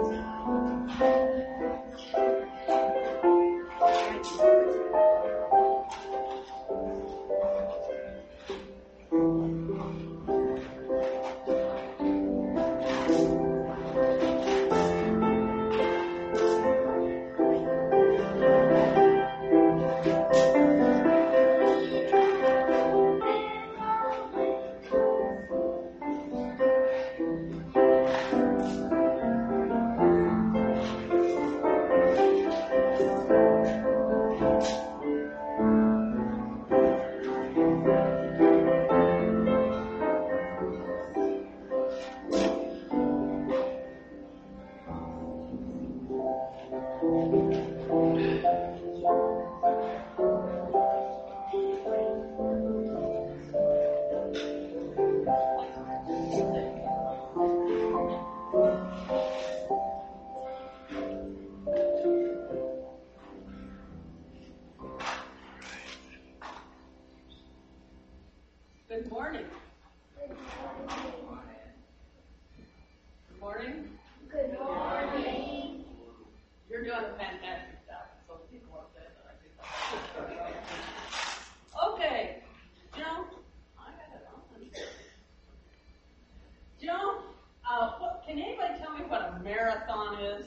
Good morning. Good morning. Good morning. You're doing a fantastic job. So people will say that I did. Okay. Joe, I got it on. Joe, can anybody tell me what a marathon is?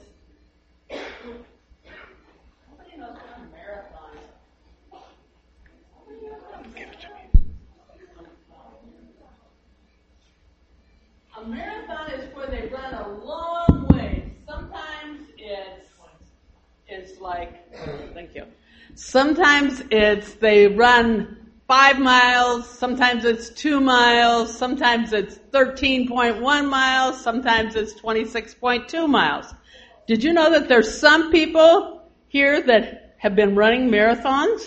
Nobody knows what a marathon is. Nobody knows what a marathon is. A marathon is where they run a long way. Sometimes it's like, thank you. Sometimes they run 5 miles. Sometimes it's 2 miles. Sometimes it's 13.1 miles. Sometimes it's 26.2 miles. Did you know that there's some people here that have been running marathons?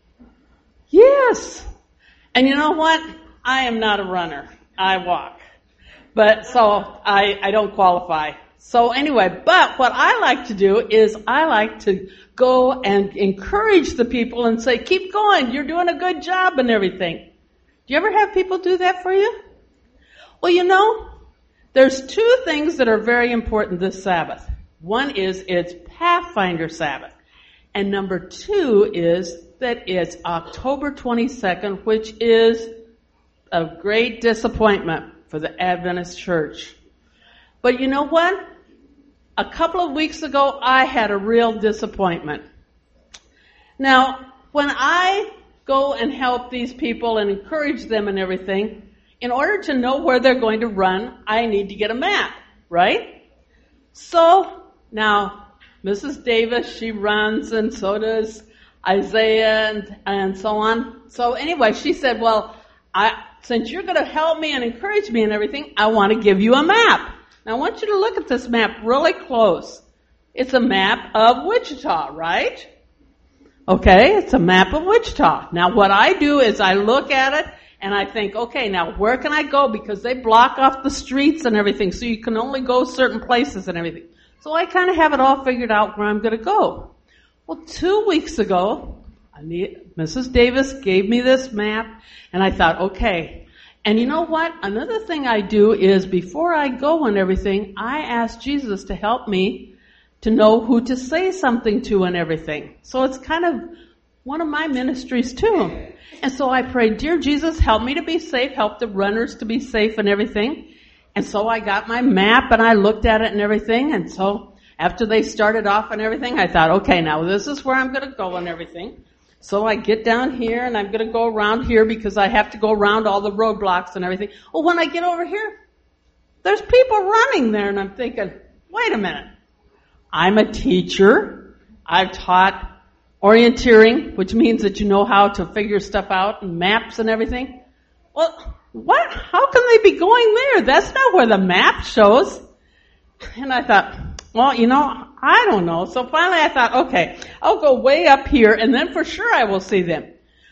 Yes. And you know what? I am not a runner. I walk. But so I don't qualify. So anyway, but what I like to do is I like to go and encourage the people and say, keep going, you're doing a good job and everything. Do you ever have people do that for you? Well, you know, there's 2 things that are very important this Sabbath. One is it's Pathfinder Sabbath. And number 2 is that it's October 22nd, which is a great disappointment for the Adventist Church. But you know what? A couple of weeks ago, I had a real disappointment. Now, when I go and help these people and encourage them and everything, in order to know where they're going to run, I need to get a map, right? So, now, Mrs. Davis, she runs, and so does Isaiah, and so on. So anyway, she said, well, since you're going to help me and encourage me and everything, I want to give you a map. Now, I want you to look at this map really close. It's a map of Wichita, right? Okay, it's a map of Wichita. Now, what I do is I look at it and I think, okay, now where can I go? Because they block off the streets and everything, so you can only go certain places and everything. So I kind of have it all figured out where I'm going to go. Well, 2 weeks ago, Mrs. Davis gave me this map, and I thought, okay. And you know what? Another thing I do is before I go and everything, I ask Jesus to help me to know who to say something to and everything. So it's kind of one of my ministries too. And so I prayed, dear Jesus, help me to be safe, help the runners to be safe and everything. And so I got my map and I looked at it and everything. And so after they started off and everything, I thought, okay, now this is where I'm going to go and everything. So I get down here and I'm going to go around here because I have to go around all the roadblocks and everything. Well, when I get over here, there's people running there and I'm thinking, wait a minute. I'm a teacher. I've taught orienteering, which means that you know how to figure stuff out and maps and everything. Well, what? How can they be going there? That's not where the map shows. And I thought, well, you know, I don't know. So finally I thought, okay, I'll go way up here and then for sure I will see them.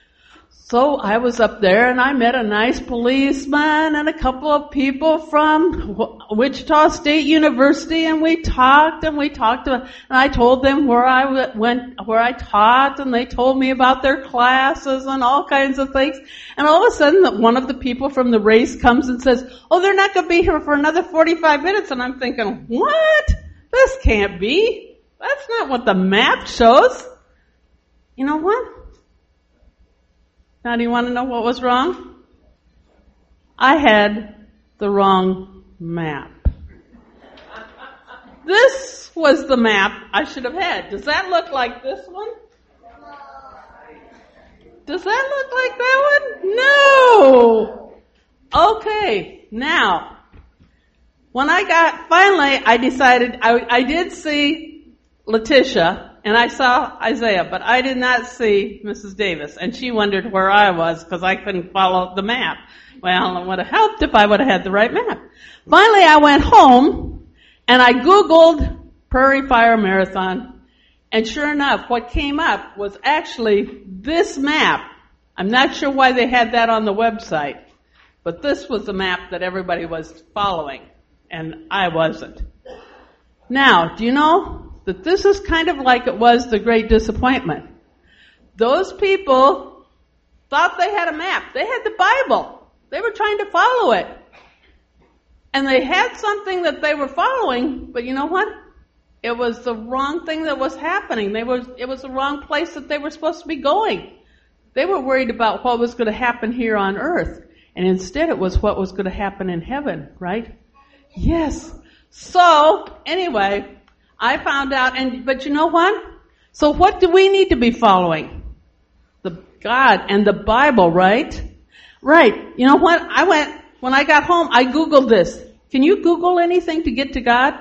So I was up there and I met a nice policeman and a couple of people from Wichita State University and we talked and I told them where I went, where I taught, and they told me about their classes and all kinds of things. And all of a sudden one of the people from the race comes and says, oh, they're not going to be here for another 45 minutes. And I'm thinking, what? This can't be. That's not what the map shows. You know what? Now do you want to know what was wrong? I had the wrong map. This was the map I should have had. Does that look like this one? Does that look like that one? No! Okay, now, when I decided, I did see Letitia, and I saw Isaiah, but I did not see Mrs. Davis, and she wondered where I was because I couldn't follow the map. Well, it would have helped if I would have had the right map. Finally, I went home, and I Googled Prairie Fire Marathon, and sure enough, what came up was actually this map. I'm not sure why they had that on the website, but this was the map that everybody was following, and I wasn't. Now, do you know that this is kind of like it was the Great Disappointment? Those people thought they had a map. They had the Bible. They were trying to follow it. And they had something that they were following, but you know what? It was the wrong thing that was happening. It was the wrong place that they were supposed to be going. They were worried about what was going to happen here on earth. And instead it was what was going to happen in heaven, right? Yes. So, anyway, I found out, but you know what? So what do we need to be following? The God and the Bible, right? Right. You know what? When I got home, I Googled this. Can you Google anything to get to God?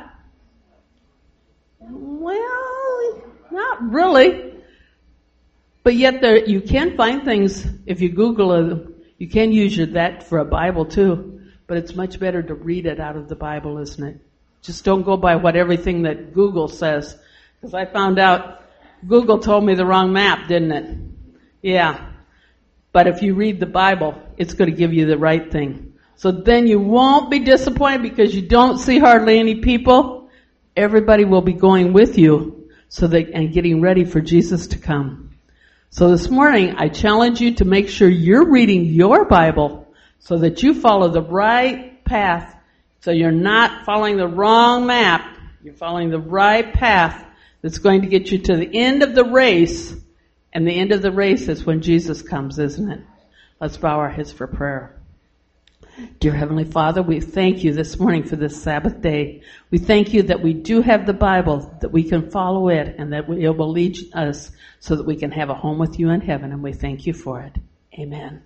Well, not really. But yet you can find things if you Google it. You can use that for a Bible too. But it's much better to read it out of the Bible, isn't it? Just don't go by what everything that Google says. Because I found out Google told me the wrong map, didn't it? Yeah. But if you read the Bible, it's going to give you the right thing. So then you won't be disappointed because you don't see hardly any people. Everybody will be going with you and getting ready for Jesus to come. So this morning, I challenge you to make sure you're reading your Bible so that you follow the right path. So you're not following the wrong map. You're following the right path that's going to get you to the end of the race. And the end of the race is when Jesus comes, isn't it? Let's bow our heads for prayer. Dear Heavenly Father, we thank you this morning for this Sabbath day. We thank you that we do have the Bible, that we can follow it, and that it will lead us so that we can have a home with you in heaven, and we thank you for it. Amen.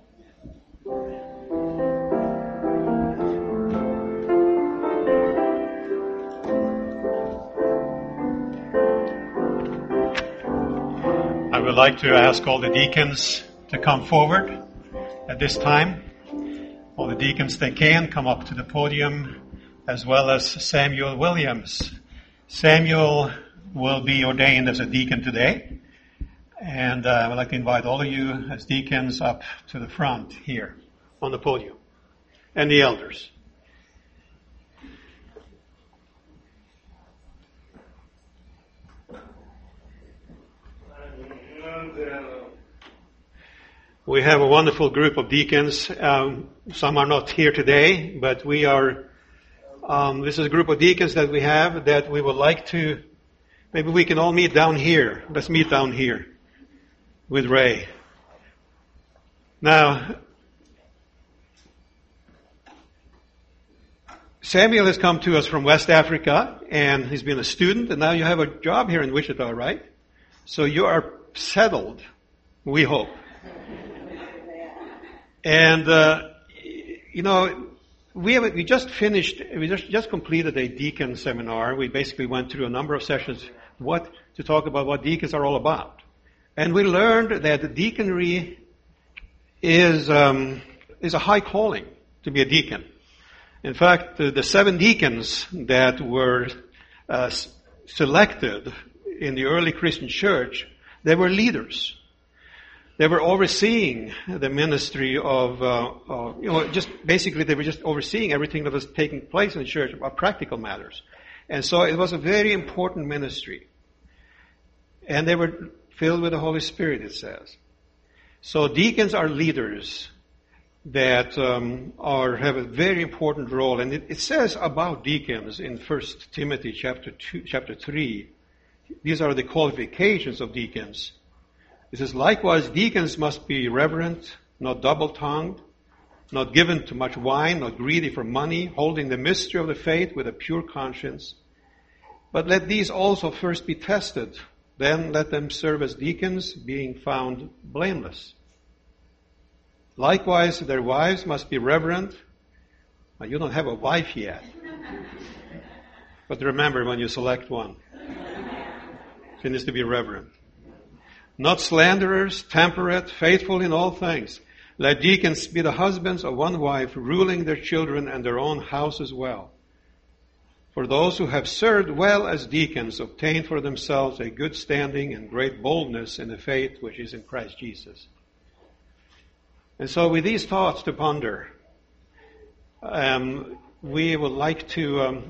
I would like to ask all the deacons to come forward at this time. All the deacons that can come up to the podium, as well as Samuel Williams. Samuel will be ordained as a deacon today. And I would like to invite all of you as deacons up to the front here on the podium. And the elders. We have a wonderful group of deacons. Some are not here today, but we are, this is a group of deacons that we have that we would like to, maybe we can all meet down here. Let's meet down here with Ray. Now, Samuel has come to us from West Africa, and he's been a student, and now you have a job here in Wichita, right? So you are settled, we hope. And, we just completed a deacon seminar. We basically went through a number of sessions to talk about what deacons are all about. And we learned that deaconry is a high calling to be a deacon. In fact, the 7 deacons that were selected in the early Christian church, they were leaders. They were overseeing the ministry they were just overseeing everything that was taking place in the church about practical matters. And so it was a very important ministry. And they were filled with the Holy Spirit, it says. So deacons are leaders. that have a very important role. And it says about deacons in 1 Timothy chapter 3. These are the qualifications of deacons. It says, likewise, deacons must be reverent, not double-tongued, not given to much wine, not greedy for money, holding the mystery of the faith with a pure conscience. But let these also first be tested. Then let them serve as deacons, being found blameless. Likewise, their wives must be reverent. Now, you don't have a wife yet. But remember, when you select one, she needs to be reverent. Not slanderers, temperate, faithful in all things. Let deacons be the husbands of one wife, ruling their children and their own house as well. For those who have served well as deacons obtain for themselves a good standing and great boldness in the faith which is in Christ Jesus. And so with these thoughts to ponder, we would like to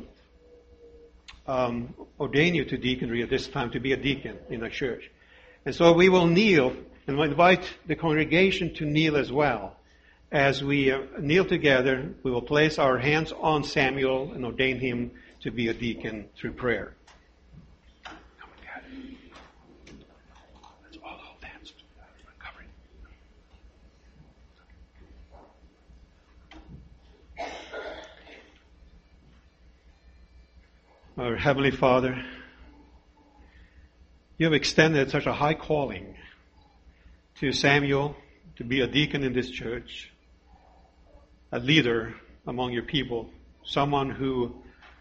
ordain you to deaconry at this time, to be a deacon in a church. And so we will kneel, and we invite the congregation to kneel as well. As we kneel together, we will place our hands on Samuel and ordain him to be a deacon through prayer. Come on, let's all hold hands. Covering. Our Heavenly Father, you have extended such a high calling to Samuel to be a deacon in this church, a leader among your people, someone who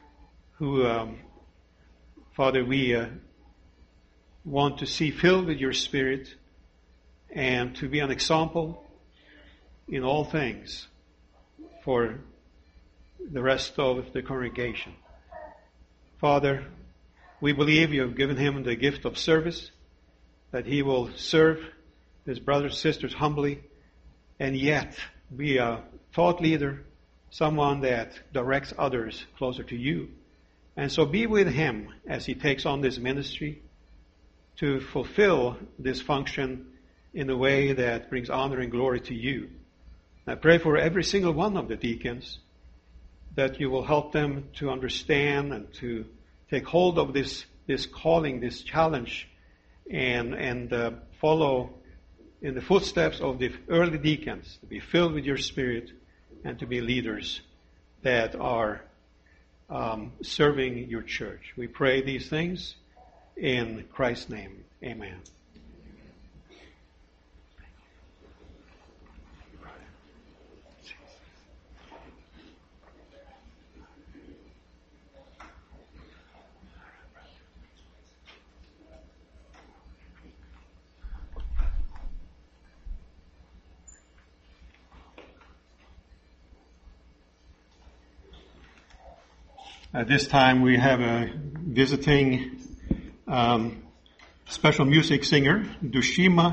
Father, we want to see filled with your Spirit and to be an example in all things for the rest of the congregation. Father, we believe you have given him the gift of service, that he will serve his brothers and sisters humbly, and yet be a thought leader, someone that directs others closer to you. And so be with him as he takes on this ministry to fulfill this function in a way that brings honor and glory to you. I pray for every single one of the deacons that you will help them to understand and to take hold of this calling, this challenge, and follow in the footsteps of the early deacons, to be filled with your Spirit and to be leaders that are serving your church. We pray these things in Christ's name. Amen. At this time, we have a visiting special music singer, Dushima.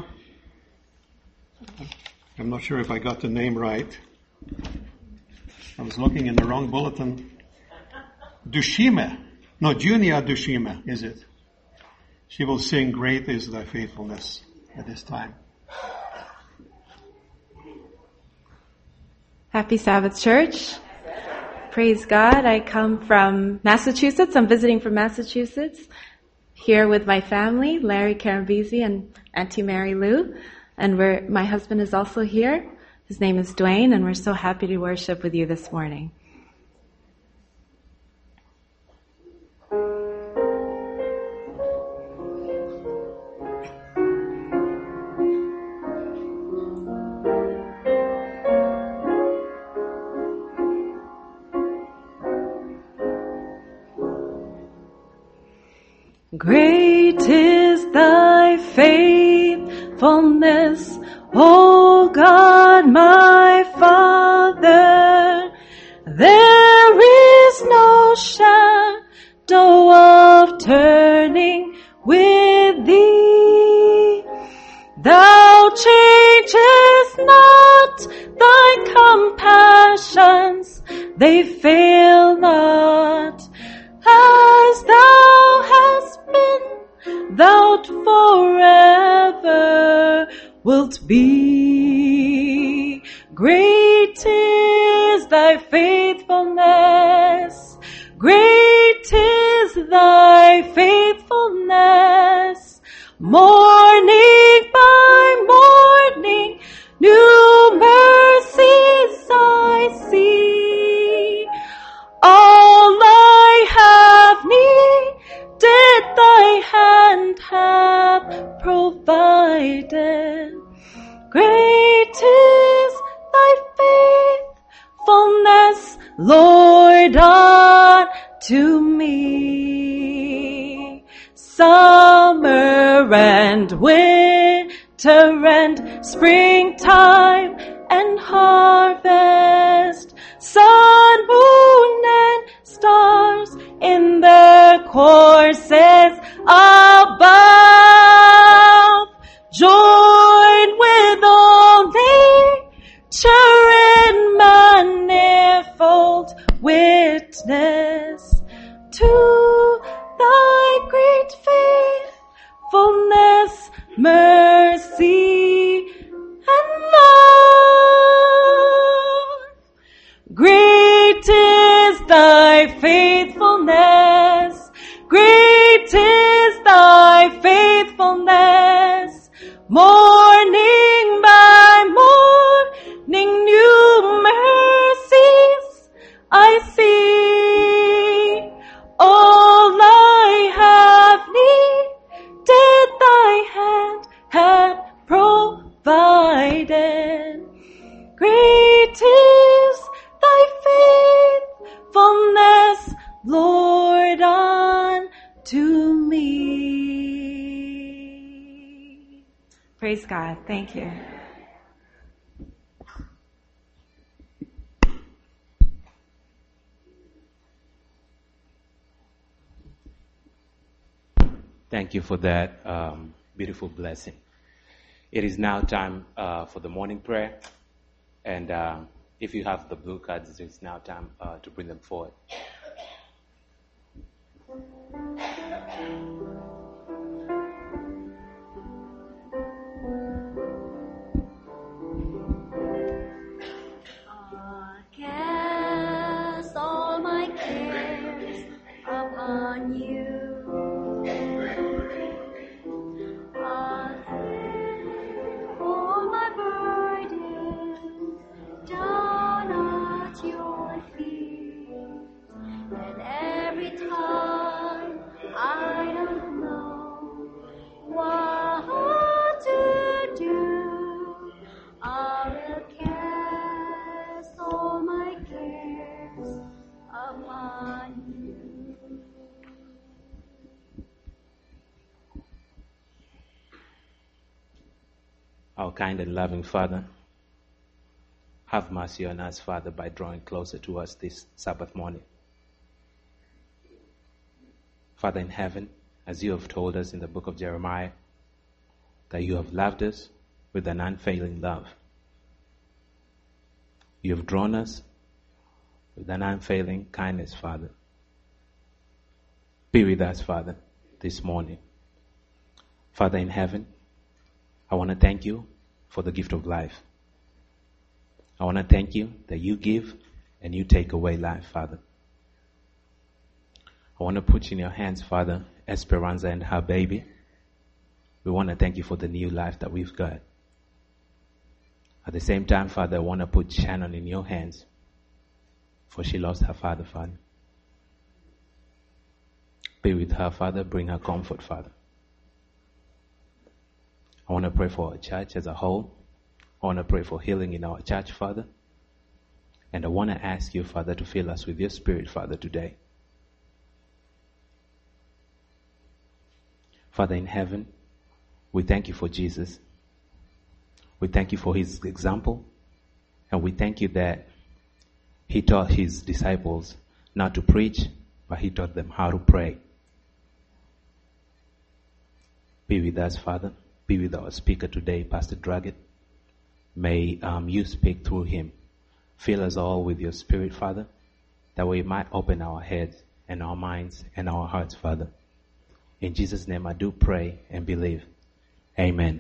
I'm not sure if I got the name right. I was looking in the wrong bulletin. Dushima. No, Junia Dushima, is it? She will sing Great is Thy Faithfulness at this time. Happy Sabbath, church. Praise God. I come from Massachusetts. I'm visiting from Massachusetts, here with my family, Larry Carambisi and Auntie Mary Lou. And my husband is also here. His name is Dwayne, and we're so happy to worship with you this morning. Great is thy faithfulness, O God, my Father. There is no shadow of turning with thee. Thou changest not thy compassions, they fail not. As thou hast been, thou forever wilt be. Great faithfulness. Morning by morning, new mercies I see. All I have needed, thy hand hath provided. Great is thy faithfulness, Lord, unto me. Summer and winter and springtime and harvest, sun, moon, and stars in their courses above, join with all nature in manifold witness to thy great faithfulness, mercy, and love. Great is thy faithfulness, great is thy faithfulness. Morning by morning, new mercies I see. All I have needed, thy hand hath provided. Great is thy faithfulness, Lord, unto me. Praise God. Thank you. Thank you for that beautiful blessing. It is now time for the morning prayer. And if you have the blue cards, it's now time to bring them forward. Cast all my cares upon you. All my burdens down at your feet. And every time I don't know what to do, I will cast all my cares upon you. Our kind and loving Father, have mercy on us, Father, by drawing closer to us this Sabbath morning. Father in heaven, as you have told us in the book of Jeremiah, that you have loved us with an unfailing love. You have drawn us with an unfailing kindness, Father. Be with us, Father, this morning. Father in heaven, I want to thank you for the gift of life. I want to thank you that you give and you take away life, Father. I want to put in your hands, Father, Esperanza and her baby. We want to thank you for the new life that we've got. At the same time, Father, I want to put Shannon in your hands, for she lost her father, Father. Be with her, Father. Bring her comfort, Father. I want to pray for our church as a whole. I want to pray for healing in our church, Father. And I want to ask you, Father, to fill us with your Spirit, Father, today. Father in heaven, we thank you for Jesus. We thank you for his example. And we thank you that he taught his disciples not to preach, but he taught them how to pray. Be with us, Father. Be with our speaker today, Pastor Draggett. May you speak through him. Fill us all with your Spirit, Father, that we might open our heads and our minds and our hearts, Father. In Jesus' name I do pray and believe. Amen.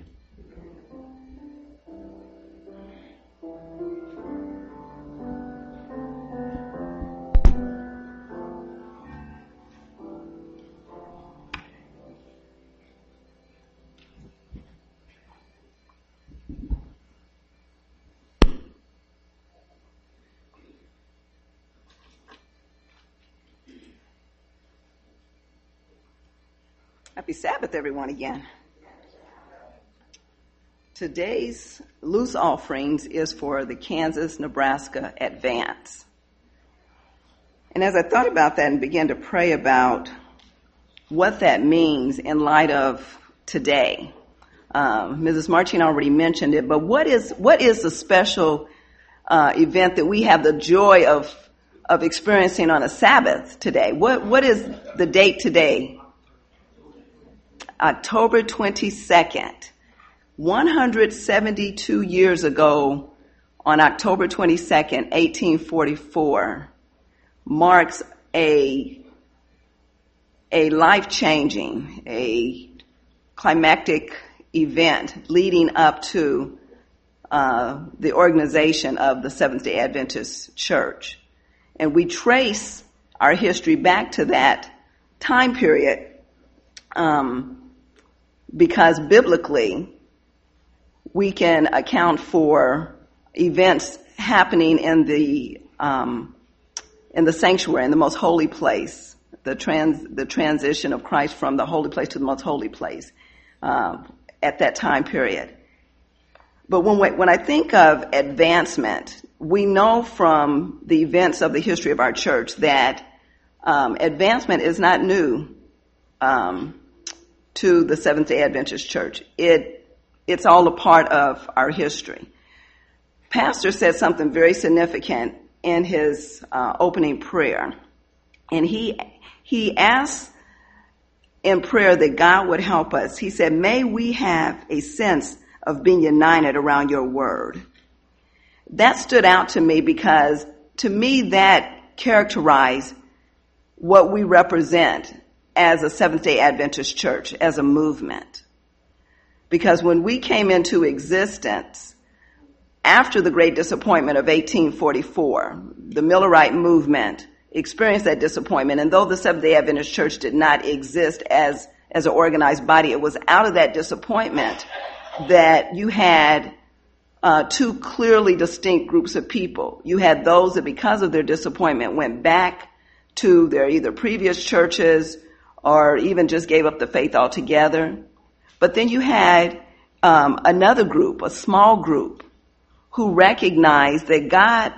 Happy Sabbath, everyone, again. Today's loose offerings is for the Kansas-Nebraska Advance. And as I thought about that and began to pray about what that means in light of today, Mrs. Martin already mentioned it, but what is the special event that we have the joy of experiencing on a Sabbath today? What is the date today? October 22nd. 172 years ago, on October 22nd, 1844, marks a life-changing, a climactic event leading up to the organization of the Seventh-day Adventist Church. And we trace our history back to that time period because biblically we can account for events happening in the sanctuary, in the most holy place, the transition of Christ from the holy place to the most holy place at that time period. But when I think of advancement, we know from the events of the history of our church that advancement is not new to the Seventh-day Adventist Church. It's all a part of our history. Pastor said something very significant in his opening prayer, and he asked in prayer that God would help us. He said, "May we have a sense of being united around your word." That stood out to me because to me that characterized what we represent as a Seventh-day Adventist church, as a movement. Because when we came into existence after the great disappointment of 1844, the Millerite movement experienced that disappointment. And though the Seventh-day Adventist Church did not exist as an organized body, it was out of that disappointment that you had two clearly distinct groups of people. You had those that, because of their disappointment, went back to their either previous churches or even just gave up the faith altogether. But then you had another group, a small group, who recognized that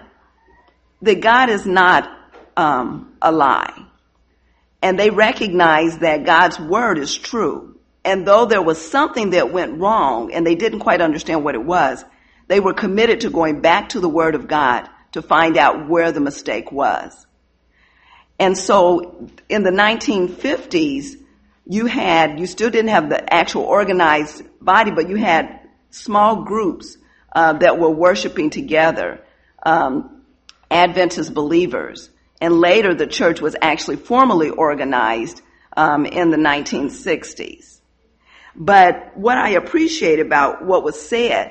God is not a lie. And they recognized that God's word is true. And though there was something that went wrong and they didn't quite understand what it was, they were committed to going back to the word of God to find out where the mistake was. And so in the 1950s, you still didn't have the actual organized body, but you had small groups that were worshiping together, Adventist believers. And later the church was actually formally organized in the 1960s. But what I appreciate about what was said,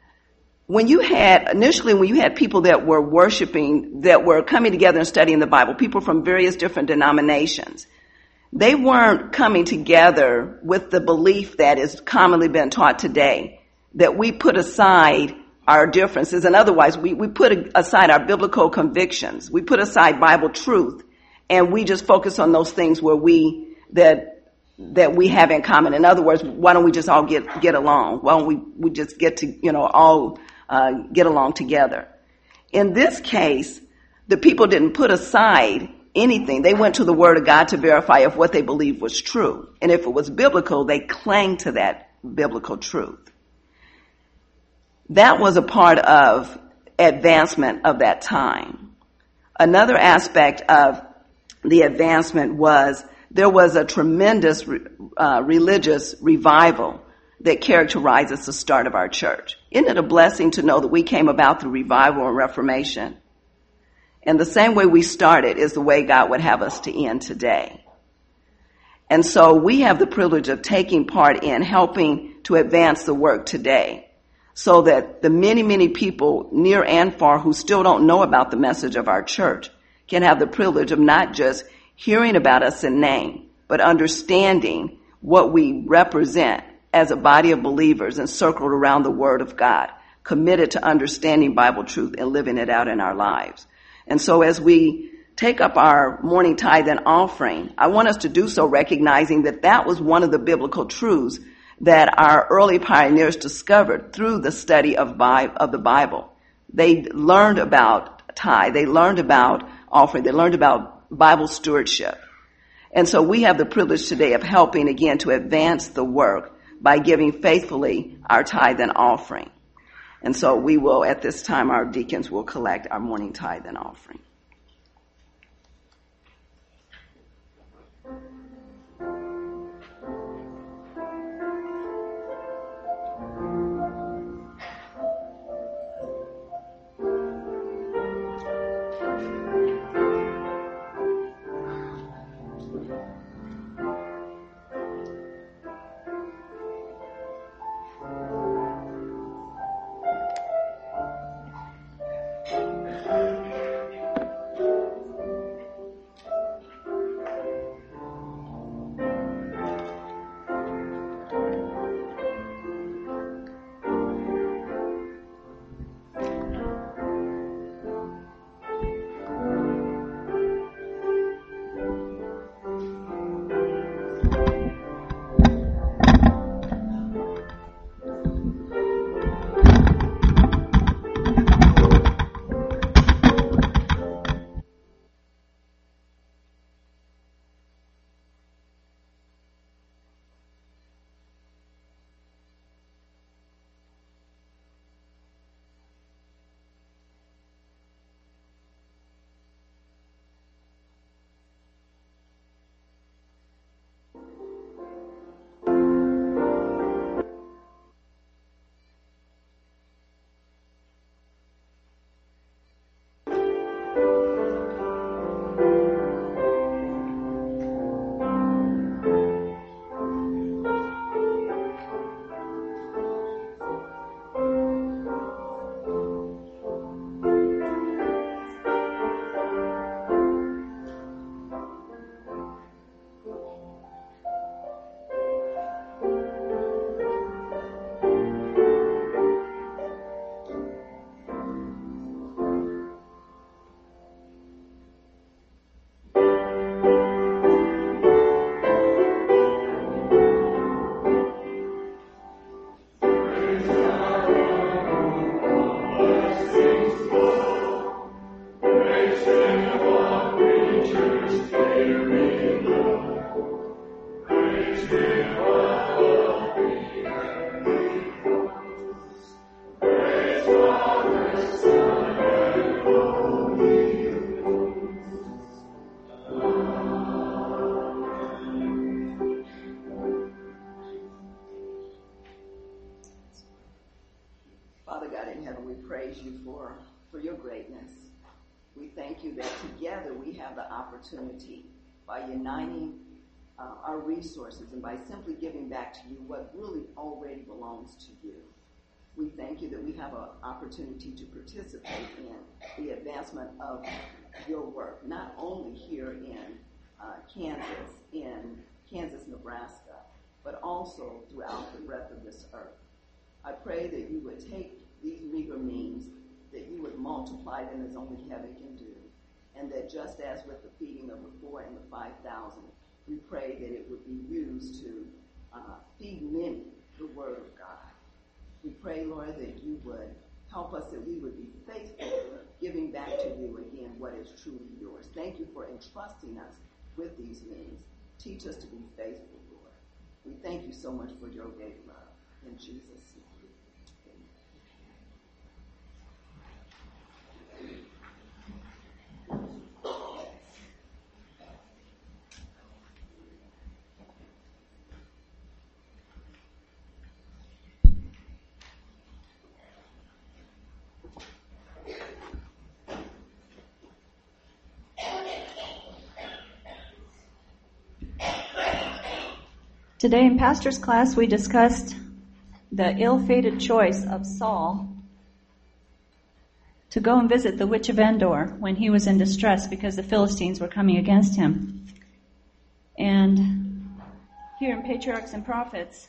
initially when you had people that were worshiping, that were coming together and studying the Bible, people from various different denominations, they weren't coming together with the belief that is commonly been taught today, that we put aside our differences, and otherwise we put aside our biblical convictions, we put aside Bible truth, and we just focus on those things that we have in common. In other words, why don't we just all get along? Why don't we just get to all get along together? In this case, the people didn't put aside anything. They went to the Word of God to verify if what they believed was true. And if it was biblical, they clung to that biblical truth. That was a part of advancement of that time. Another aspect of the advancement was there was a tremendous religious revival that characterizes the start of our church. Isn't it a blessing to know that we came about through revival and reformation? And the same way we started is the way God would have us to end today. And so we have the privilege of taking part in helping to advance the work today, so that the many, many people near and far who still don't know about the message of our church can have the privilege of not just hearing about us in name, but understanding what we represent as a body of believers encircled around the Word of God, committed to understanding Bible truth and living it out in our lives. And so as we take up our morning tithe and offering, I want us to do so recognizing that that was one of the biblical truths that our early pioneers discovered through the study of the Bible. They learned about tithe, they learned about offering, they learned about Bible stewardship. And so we have the privilege today of helping again to advance the work by giving faithfully our tithe and offering. And so we will, at this time, our deacons will collect our morning tithe and offering. Father God in heaven, we praise you for your greatness. We thank you that together we have the opportunity, by uniting our resources and by simply giving back to you what really already belongs to you. We thank you that we have an opportunity to participate in the advancement of your work, not only here in Kansas, Nebraska, but also throughout the breadth of this earth. I pray that you would take these meager means, that you would multiply them as only heaven can do, and that just as with the feeding of the 4,000 and the 5,000, we pray that it would be used to feed many the word of God. We pray, Lord, that you would help us, that we would be faithful, giving back to you again what is truly yours. Thank you for entrusting us with these means. Teach us to be faithful, Lord. We thank you so much for your great love. In Jesus' name. Today in pastor's class we discussed the ill-fated choice of Saul to go and visit the witch of Endor when he was in distress because the Philistines were coming against him. And here in Patriarchs and Prophets,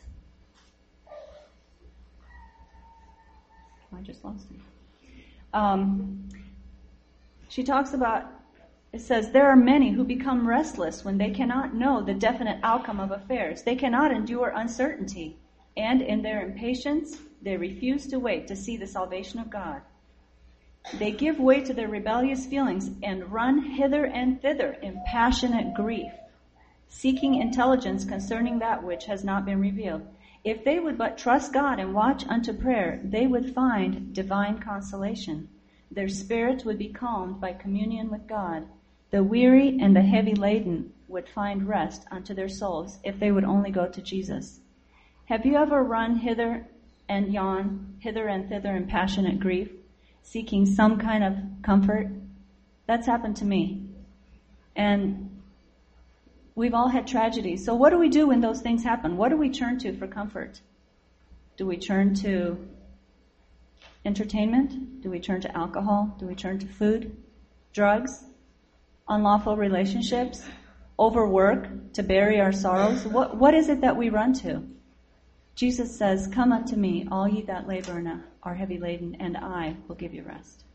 I just lost it. She talks about It says, there are many who become restless when they cannot know the definite outcome of affairs. They cannot endure uncertainty. And in their impatience, they refuse to wait to see the salvation of God. They give way to their rebellious feelings and run hither and thither in passionate grief, seeking intelligence concerning that which has not been revealed. If they would but trust God and watch unto prayer, they would find divine consolation. Their spirits would be calmed by communion with God. The weary and the heavy laden would find rest unto their souls if they would only go to Jesus. Have you ever run hither and hither and thither in passionate grief, seeking some kind of comfort? That's happened to me. And we've all had tragedies. So what do we do when those things happen? What do we turn to for comfort? Do we turn to entertainment? Do we turn to alcohol? Do we turn to food? Drugs? Unlawful relationships? Overwork to bury our sorrows? What is it that we run to? Jesus says, come unto me, all ye that labor and are heavy laden, and I will give you rest.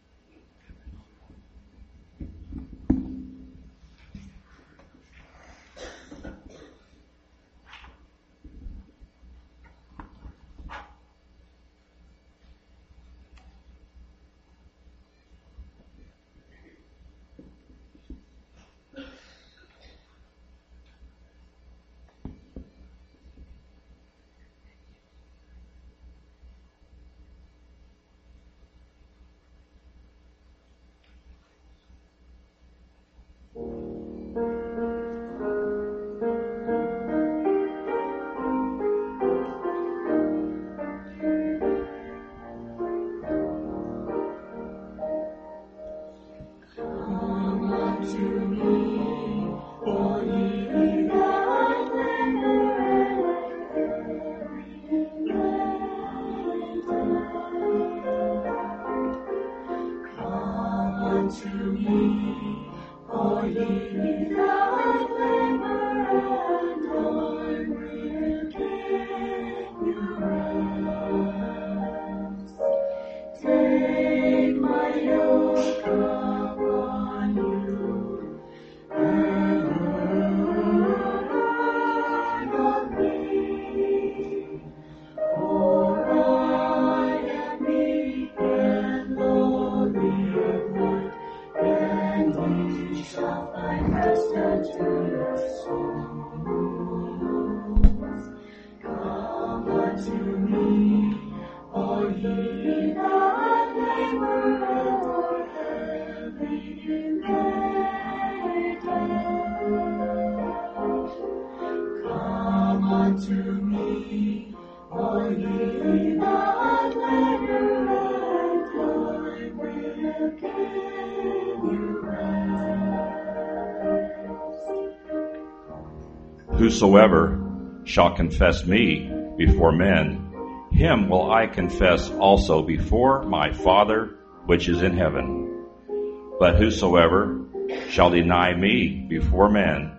Whosoever shall confess me before men, him will I confess also before my Father which is in heaven. But whosoever shall deny me before men,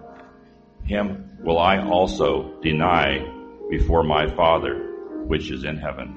him will I also deny before my Father which is in heaven.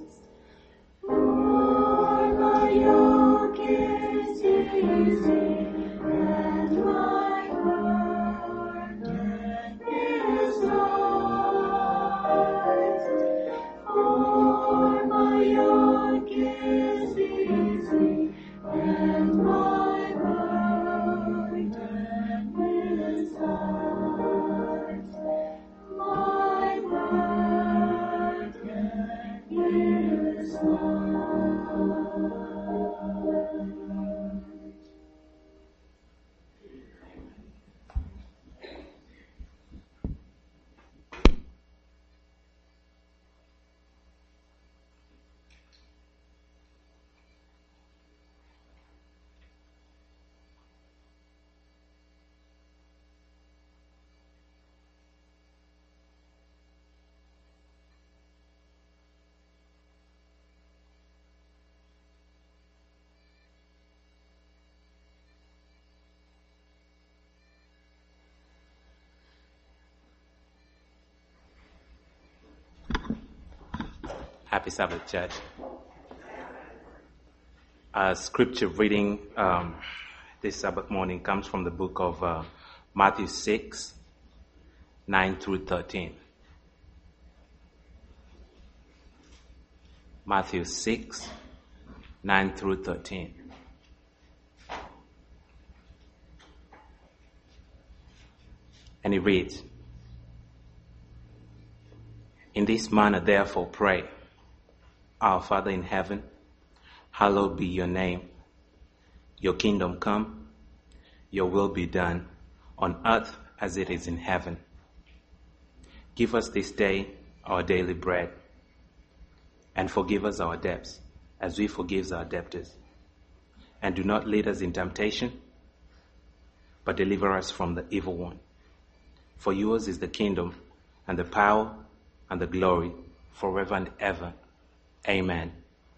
Easy. Happy Sabbath, Church. Our scripture reading this Sabbath morning comes from the book of Matthew 6, 9 through 13. Matthew 6, 9 through 13. And it reads, "In this manner therefore pray, Our Father in heaven, hallowed be your name. Your kingdom come, your will be done, on earth as it is in heaven. Give us this day our daily bread, and forgive us our debts, as we forgive our debtors. And do not lead us in temptation, but deliver us from the evil one. For yours is the kingdom, and the power, and the glory, forever and ever. Amen."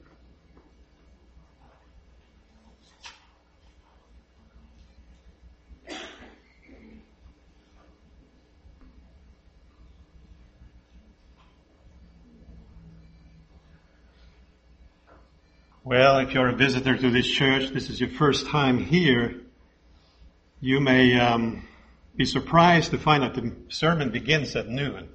Well, if you're a visitor to this church, this is your first time here, you may be surprised to find that the sermon begins at noon.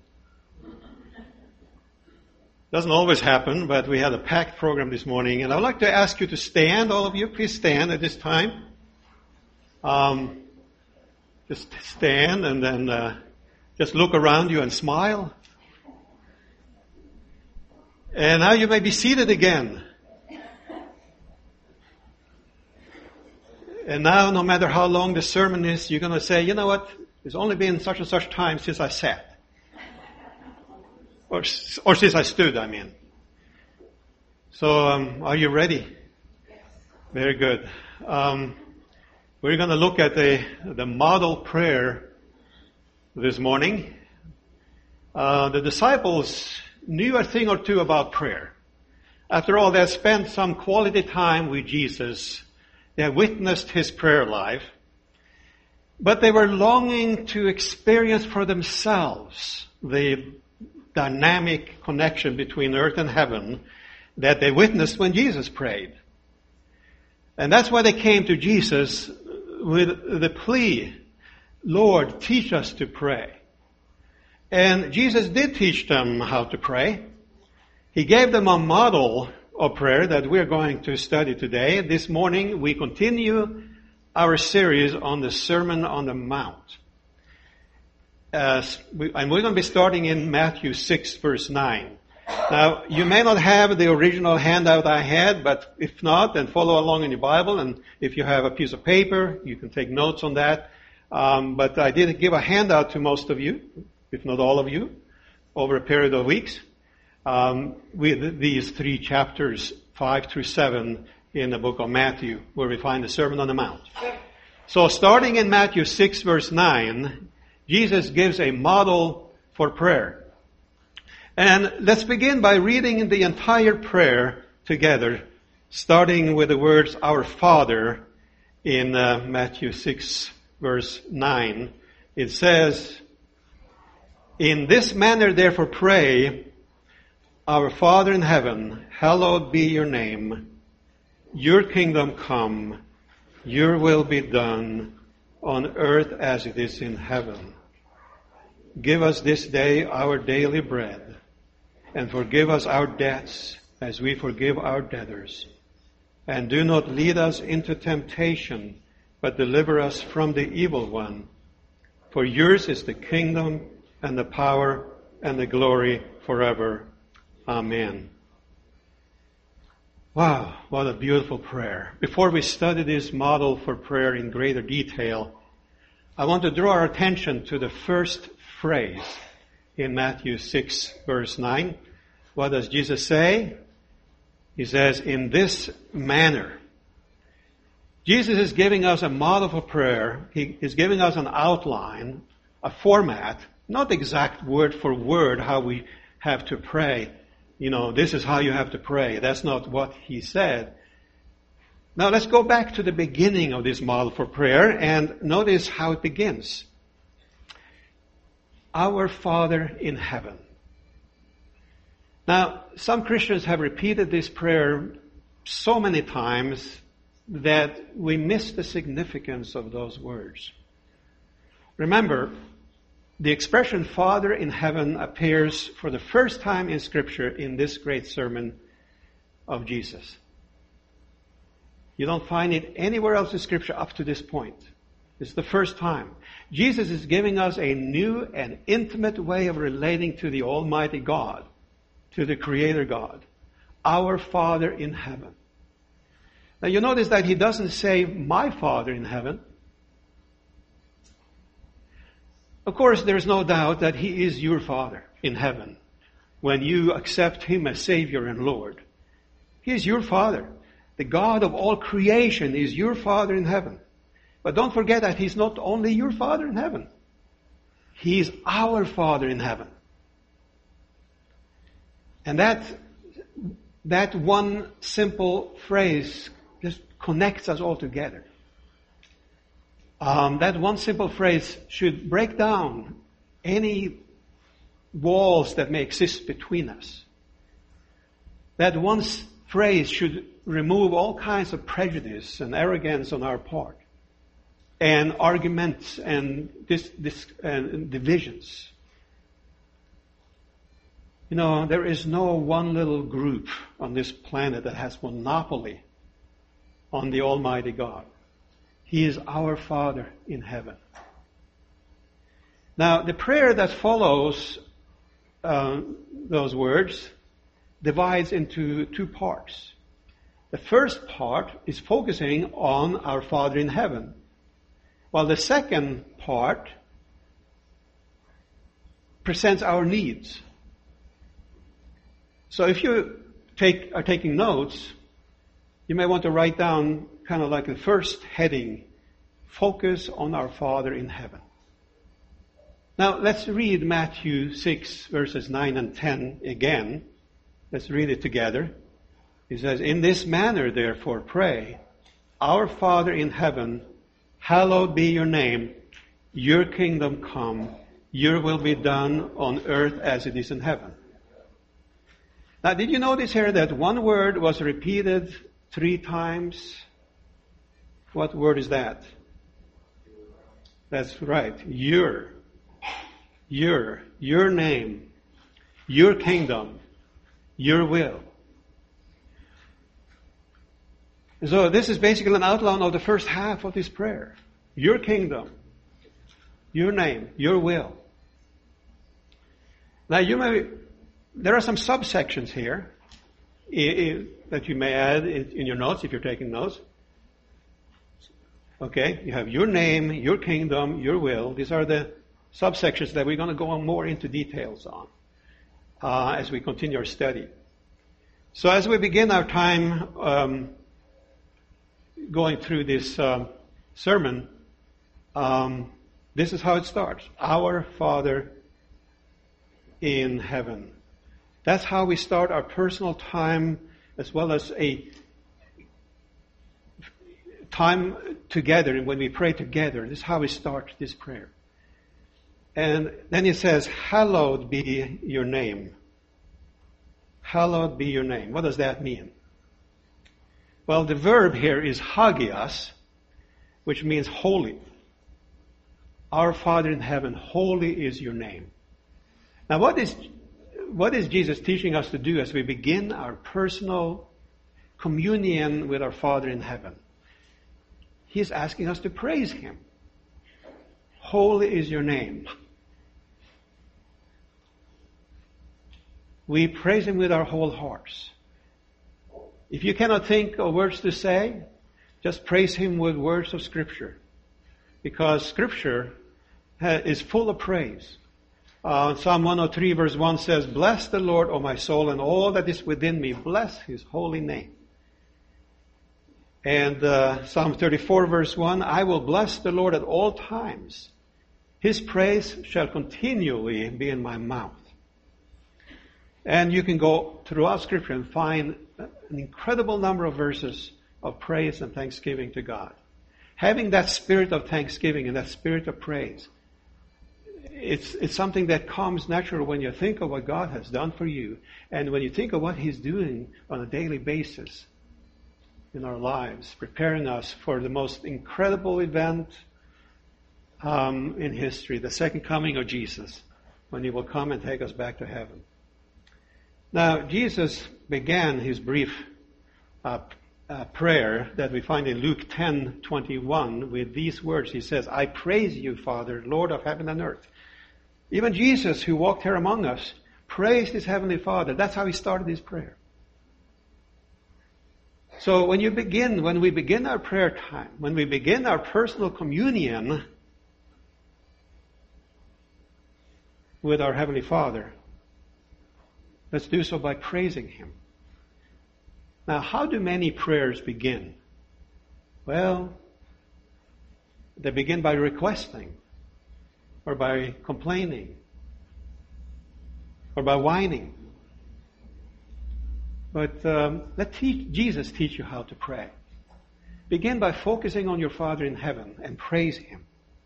Doesn't always happen, but we had a packed program this morning, and I'd like to ask you to stand, all of you, please stand at this time. Just stand and then just look around you and smile. And now you may be seated again. And now, no matter how long the sermon is, you're going to say, you know what, it's only been such and such time since I sat. Or since I stood, I mean. So, are you ready? Yes. Very good. We're going to look at the model prayer this morning. The disciples knew a thing or two about prayer. After all, they had spent some quality time with Jesus. They had witnessed his prayer life. But they were longing to experience for themselves the dynamic connection between earth and heaven that they witnessed when Jesus prayed. And that's why they came to Jesus with the plea, Lord, teach us to pray. And Jesus did teach them how to pray. He gave them a model of prayer that we're going to study today. This morning we continue our series on the Sermon on the Mount. And we're going to be starting in Matthew 6, verse 9. Now, you may not have the original handout I had, but if not, then follow along in your Bible. And if you have a piece of paper, you can take notes on that. But I did give a handout to most of you, if not all of you, over a period of weeks, with these 3 chapters, 5 through 7, in the book of Matthew, where we find the Sermon on the Mount. So starting in Matthew 6, verse 9, Jesus gives a model for prayer. And let's begin by reading the entire prayer together, starting with the words, Our Father, in Matthew 6, verse 9. It says, "In this manner therefore pray, Our Father in heaven, hallowed be your name. Your kingdom come, your will be done on earth as it is in heaven. Give us this day our daily bread, and forgive us our debts as we forgive our debtors. And do not lead us into temptation, but deliver us from the evil one. For yours is the kingdom and the power and the glory forever. Amen." Wow, what a beautiful prayer. Before we study this model for prayer in greater detail, I want to draw our attention to the first phrase in Matthew 6, verse 9. What does Jesus say? He says, "In this manner." Jesus is giving us a model for prayer. He is giving us an outline, a format, not exact word for word how we have to pray. You know, this is how you have to pray. That's not what he said. Now let's go back to the beginning of this model for prayer and notice how it begins. Our Father in heaven. Now, some Christians have repeated this prayer so many times that we miss the significance of those words. Remember, the expression Father in heaven appears for the first time in Scripture in this great sermon of Jesus. You don't find it anywhere else in Scripture up to this point. It's the first time. Jesus is giving us a new and intimate way of relating to the Almighty God, to the Creator God, our Father in heaven. Now you notice that he doesn't say, my Father in heaven. Of course, there's no doubt that he is your Father in heaven when you accept him as Savior and Lord. He is your Father. The God of all creation is your Father in heaven. But don't forget that he's not only your Father in heaven. He is our Father in heaven. And that one simple phrase just connects us all together. That one simple phrase should break down any walls that may exist between us. That one phrase should remove all kinds of prejudice and arrogance on our part, and arguments and and divisions. You know, there is no one little group on this planet that has monopoly on the Almighty God. He is our Father in heaven. Now, the prayer that follows those words divides into two parts. The first part is focusing on our Father in heaven, while the second part presents our needs. So if you are taking notes, you may want to write down kind of like the first heading, focus on our Father in heaven. Now let's read Matthew 6 verses 9 and 10 again. Let's read it together. He says, in this manner therefore pray, our Father in heaven, hallowed be your name, your kingdom come, your will be done on earth as it is in heaven. Now, did you notice here that one word was repeated 3 times? What word is that? That's right. Your name, your kingdom, your will. So this is basically an outline of the first half of this prayer. Your kingdom, your name, your will. Now there are some subsections here that you may add in your notes if you're taking notes. Okay, you have your name, your kingdom, your will. These are the subsections that we're going to go on more into details on as we continue our study. So as we begin our time going through this sermon, this is how it starts. Our Father in heaven. That's how we start our personal time as well as a time together. And when we pray together, this is how we start this prayer. And then he says, hallowed be your name. Hallowed be your name. What does that mean? Well, the verb here is hagios, which means holy. Our Father in heaven, holy is your name. Now, what is Jesus teaching us to do as we begin our personal communion with our Father in heaven? He's asking us to praise him. Holy is your name. We praise him with our whole hearts. If you cannot think of words to say, just praise him with words of Scripture. Because Scripture is full of praise. Psalm 103 verse 1 says, bless the Lord, O my soul, and all that is within me. Bless his holy name. And Psalm 34 verse 1, I will bless the Lord at all times. His praise shall continually be in my mouth. And you can go throughout Scripture and find an incredible number of verses of praise and thanksgiving to God. Having that spirit of thanksgiving and that spirit of praise it's something that comes natural when you think of what God has done for you, and when you think of what He's doing on a daily basis in our lives, preparing us for the most incredible event in history, the second coming of Jesus, when He will come and take us back to heaven. Now, Jesus began His brief prayer that we find in Luke 10:21 with these words. He says, "I praise you, Father, Lord of heaven and earth." Even Jesus, who walked here among us, praised His Heavenly Father. That's how He started His prayer. So when we begin our prayer time, when we begin our personal communion with our Heavenly Father, let's do so by praising Him. Now, how do many prayers begin? Well, they begin by requesting, or by complaining, or by whining. But let Jesus teach you how to pray. Begin by focusing on your Father in heaven and praise Him.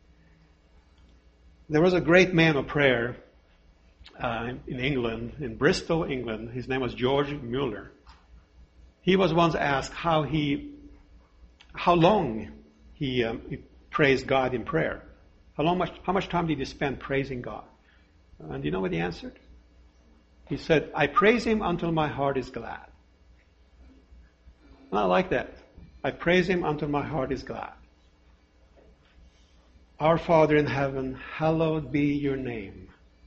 There was a great man of prayer in England, in Bristol, England. His name was George Mueller. He was once asked how long he praised God in prayer. How much time did he spend praising God? And do you know what he answered? He said, "I praise Him until my heart is glad." And I like that. I praise Him until my heart is glad. Our Father in heaven, hallowed be your name.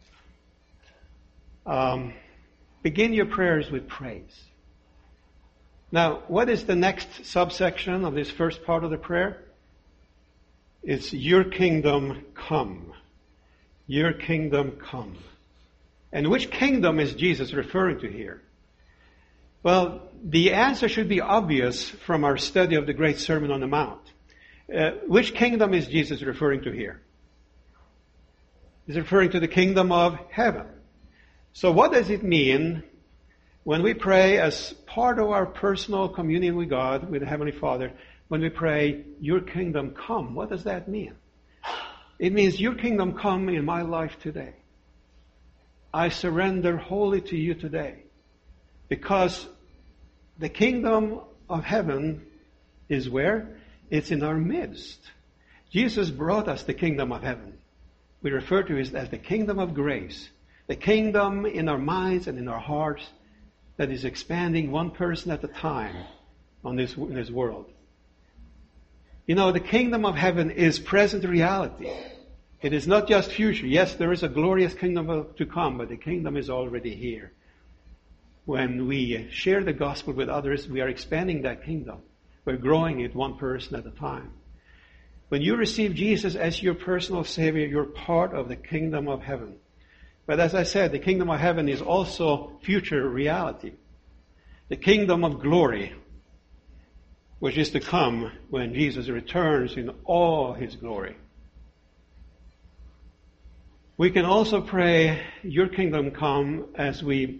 Begin your prayers with praise. Now, what is the next subsection of this first part of the prayer? It's your kingdom come. Your kingdom come. And which kingdom is Jesus referring to here? Well, the answer should be obvious from our study of the Great Sermon on the Mount. Which kingdom is Jesus referring to here? He's referring to the kingdom of heaven. So what does it mean when we pray as part of our personal communion with God, with the Heavenly Father, when we pray, your kingdom come? What does that mean? It means your kingdom come in my life today. I surrender wholly to you today. Because the kingdom of heaven is where? It's in our midst. Jesus brought us the kingdom of heaven. We refer to it as the kingdom of grace. The kingdom in our minds and in our hearts that is expanding one person at a time in this world. You know, the kingdom of heaven is present reality. It is not just future. Yes, there is a glorious kingdom to come, but the kingdom is already here. When we share the gospel with others, we are expanding that kingdom. We're growing it one person at a time. When you receive Jesus as your personal Savior, you're part of the kingdom of heaven. But as I said, the kingdom of heaven is also future reality. The kingdom of glory, which is to come when Jesus returns in all His glory. We can also pray, your kingdom come, as we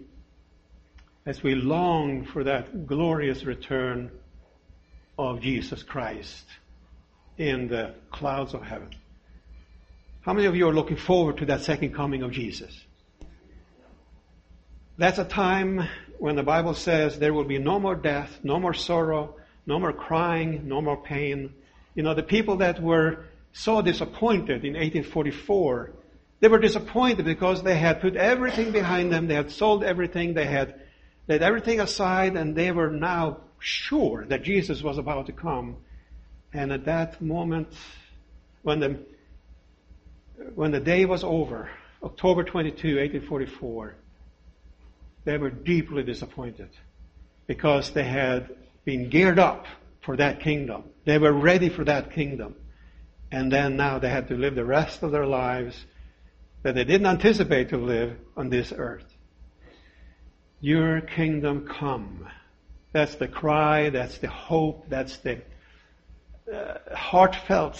long for that glorious return of Jesus Christ in the clouds of heaven. How many of you are looking forward to that second coming of Jesus? That's a time when the Bible says there will be no more death, no more sorrow, no more crying, no more pain. You know, the people that were so disappointed in 1844, they were disappointed because they had put everything behind them, they had sold everything, they had laid everything aside, and they were now sure that Jesus was about to come. And at that moment, when the day was over, October 22, 1844, they were deeply disappointed because they had been geared up for that kingdom. They were ready for that kingdom. And then now they had to live the rest of their lives that they didn't anticipate to live on this earth. Your kingdom come. That's the cry, that's the hope, that's the heartfelt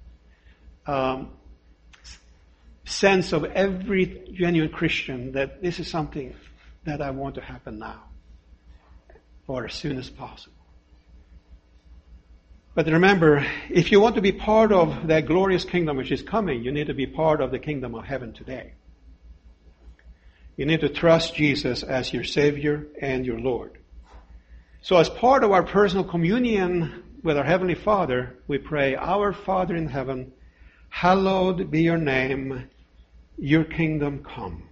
sense of every genuine Christian that this is something that I want to happen now or as soon as possible. But remember, if you want to be part of that glorious kingdom which is coming, you need to be part of the kingdom of heaven today. You need to trust Jesus as your Savior and your Lord. So as part of our personal communion with our Heavenly Father, we pray, Our Father in heaven, hallowed be your name, your kingdom come.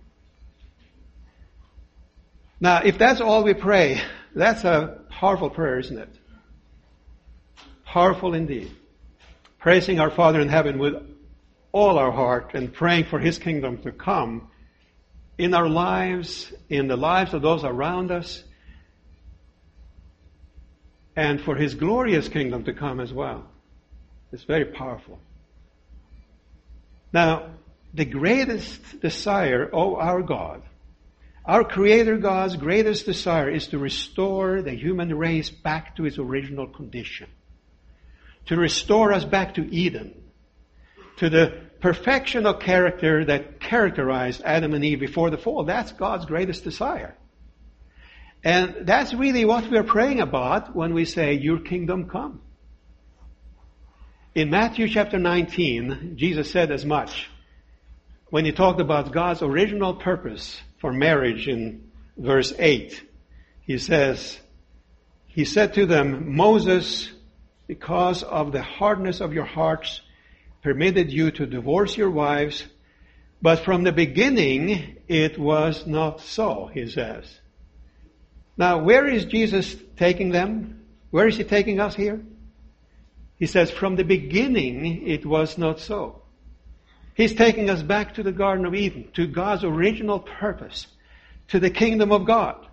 Now, if that's all we pray, that's a powerful prayer, isn't it? Powerful indeed. Praising our Father in heaven with all our heart and praying for His kingdom to come in our lives, in the lives of those around us, and for His glorious kingdom to come as well. It's very powerful. Now, the greatest desire of our God, our Creator God's greatest desire is to restore the human race back to its original condition. To restore us back to Eden. To the perfection of character that characterized Adam and Eve before the fall. That's God's greatest desire. And that's really what we're praying about when we say, Your kingdom come. In Matthew chapter 19, Jesus said as much when He talked about God's original purpose for marriage in verse 8. He said to them, Moses, because of the hardness of your hearts, permitted you to divorce your wives, but from the beginning it was not so, He says. Now, where is Jesus taking them? Where is He taking us here? He says, from the beginning it was not so. He's taking us back to the Garden of Eden, to God's original purpose, to the kingdom of God.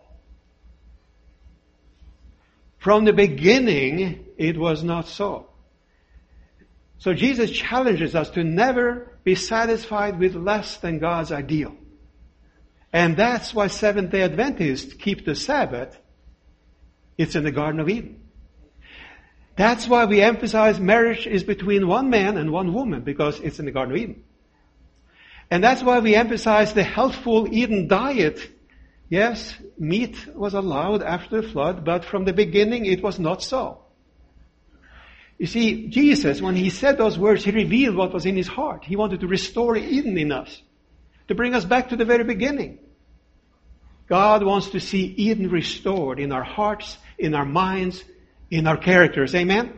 From the beginning, it was not so. So Jesus challenges us to never be satisfied with less than God's ideal. And that's why Seventh-day Adventists keep the Sabbath. It's in the Garden of Eden. That's why we emphasize marriage is between one man and one woman, because it's in the Garden of Eden. And that's why we emphasize the healthful Eden diet. Yes, meat was allowed after the flood, but from the beginning it was not so. You see, Jesus, when He said those words, He revealed what was in His heart. He wanted to restore Eden in us, to bring us back to the very beginning. God wants to see Eden restored in our hearts, in our minds, in our characters. Amen?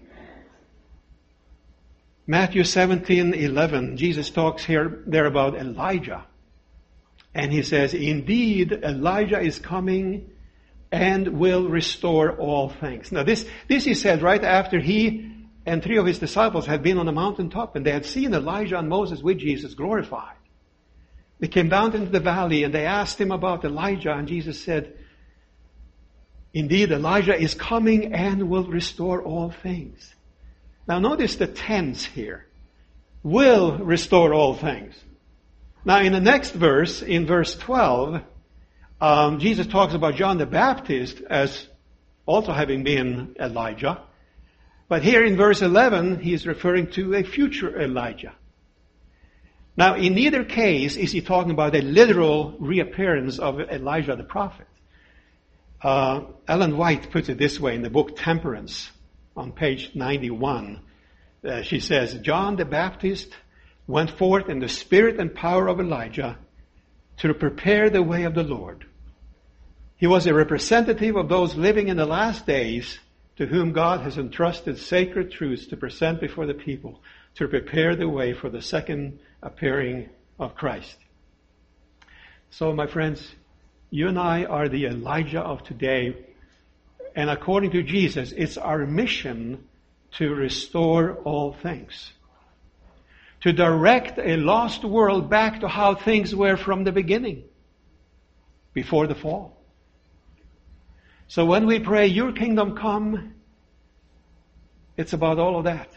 Matthew 17:11, Jesus talks there about Elijah. And He says, indeed, Elijah is coming and will restore all things. Now this He said right after He and 3 of His disciples had been on a mountaintop and they had seen Elijah and Moses with Jesus glorified. They came down into the valley and they asked Him about Elijah, and Jesus said, indeed, Elijah is coming and will restore all things. Now notice the tense here. Will restore all things. Now in the next verse, in verse 12, Jesus talks about John the Baptist as also having been Elijah. But here in verse 11, he is referring to a future Elijah. Now in neither case is he talking about a literal reappearance of Elijah the prophet. Ellen White puts it this way in the book Temperance on page 91. She says, John the Baptist went forth in the spirit and power of Elijah to prepare the way of the Lord. He was a representative of those living in the last days to whom God has entrusted sacred truths to present before the people to prepare the way for the second appearing of Christ. So, my friends, you and I are the Elijah of today. And according to Jesus, it's our mission to restore all things. To direct a lost world back to how things were from the beginning, before the fall. So when we pray, Your kingdom come, it's about all of that.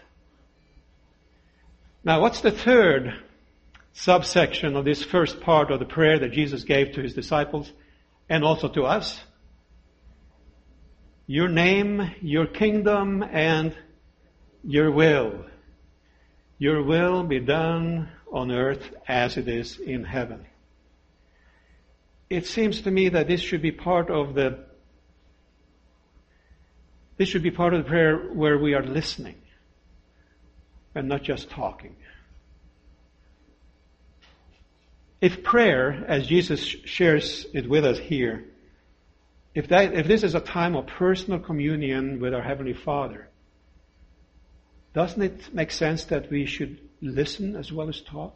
Now, what's the third subsection of this first part of the prayer that Jesus gave to His disciples and also to us? Your name, Your kingdom, and Your will. Your will be done on earth as it is in heaven. It seems to me that this should be part of the This should be part of the prayer where we are listening and not just talking. If prayer, as Jesus shares it with us here, if this is a time of personal communion with our Heavenly Father, doesn't it make sense that we should listen as well as talk?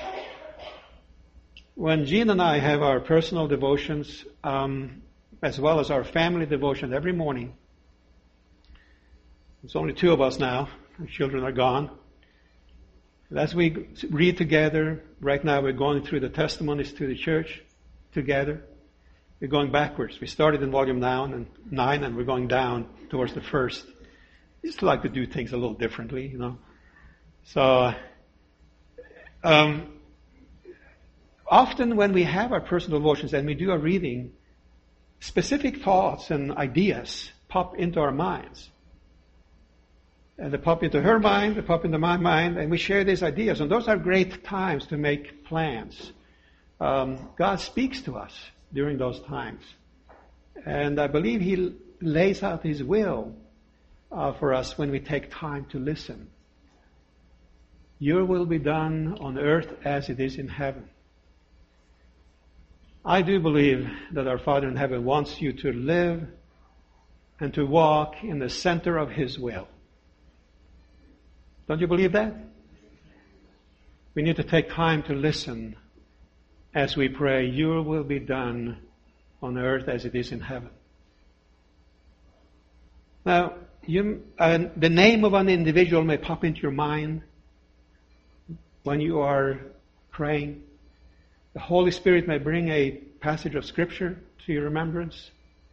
When Jean and I have our personal devotions, as well as our family devotion every morning, there's only 2 of us now. Our children are gone. And as we read together, right now we're going through the testimonies to the church together. We're going backwards. We started in volume 9 and we're going down towards the first. I just like to do things a little differently, you know. So, often when we have our personal devotions and we do our reading, specific thoughts and ideas pop into our minds. And they pop into her mind, they pop into my mind, and we share these ideas. And those are great times to make plans. God speaks to us during those times. And I believe He lays out His will for us when we take time to listen. Your will be done on earth as it is in heaven. I do believe that our Father in heaven wants you to live and to walk in the center of His will. Don't you believe that? We need to take time to listen as we pray, your will be done on earth as it is in heaven. Now, the name of an individual may pop into your mind when you are praying. The Holy Spirit may bring a passage of Scripture to your remembrance.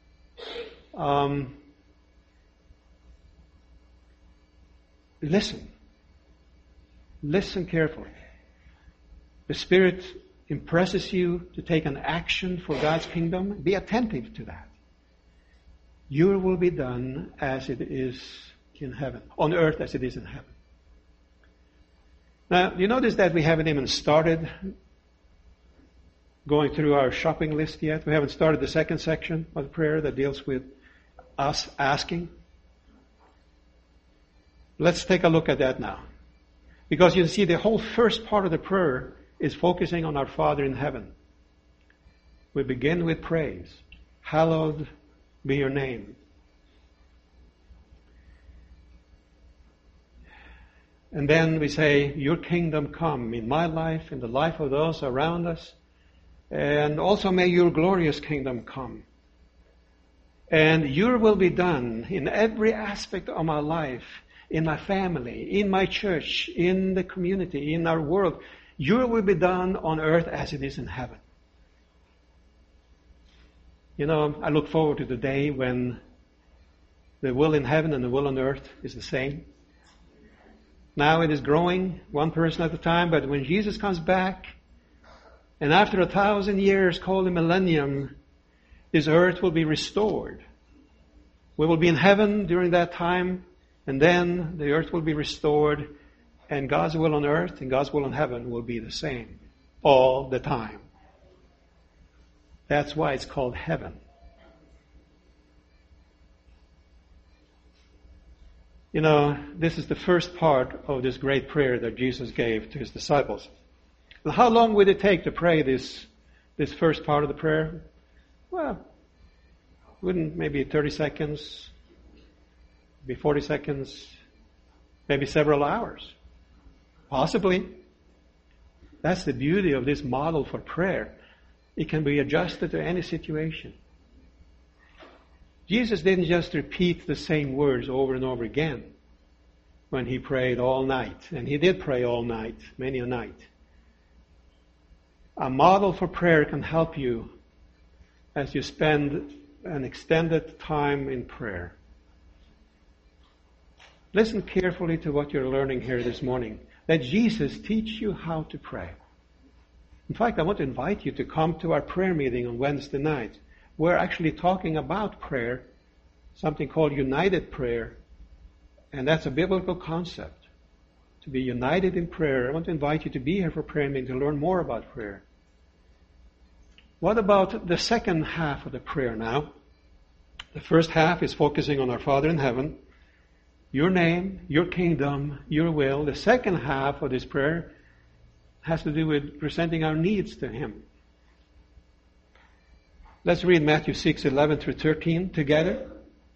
Listen. Listen carefully. The Spirit impresses you to take an action for God's kingdom. Be attentive to that. Your will be done as it is in heaven, on earth as it is in heaven. Now, you notice that we haven't even started going through our shopping list yet. We haven't started the second section of the prayer that deals with us asking. Let's take a look at that now. Because you see, the whole first part of the prayer is focusing on our Father in heaven. We begin with praise. Hallowed be your name. And then we say, your kingdom come in my life, in the life of those around us. And also may your glorious kingdom come. And your will be done in every aspect of my life, in my family, in my church, in the community, in our world. Your will be done on earth as it is in heaven. You know, I look forward to the day when the will in heaven and the will on earth is the same. Now it is growing, one person at a time, but when Jesus comes back, and after 1,000 years called a millennium, this earth will be restored. We will be in heaven during that time, and then the earth will be restored, and God's will on earth and God's will in heaven will be the same all the time. That's why it's called heaven. You know, this is the first part of this great prayer that Jesus gave to His disciples. And how long would it take to pray this first part of the prayer? Well, wouldn't maybe 30 seconds, maybe 40 seconds, maybe several hours. Possibly. That's the beauty of this model for prayer. It can be adjusted to any situation. Jesus didn't just repeat the same words over and over again when He prayed all night. And He did pray all night, many a night. A model for prayer can help you as you spend an extended time in prayer. Listen carefully to what you're learning here this morning. Let Jesus teach you how to pray. In fact, I want to invite you to come to our prayer meeting on Wednesday night. We're actually talking about prayer, something called united prayer, and that's a biblical concept. To be united in prayer. I want to invite you to be here for prayer meeting to learn more about prayer. What about the second half of the prayer now? The first half is focusing on our Father in heaven, your name, your kingdom, your will. The second half of this prayer has to do with presenting our needs to Him. Let's read Matthew 6:11 through 13 together.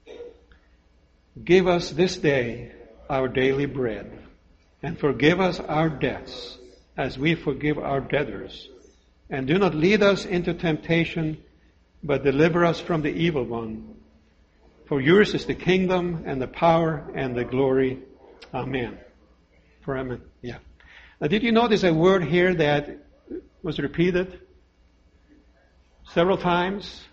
Give us this day our daily bread, and forgive us our debts, as we forgive our debtors. And do not lead us into temptation, but deliver us from the evil one. For yours is the kingdom and the power and the glory. Amen. Forever. Yeah. Now, did you notice a word here that was repeated several times?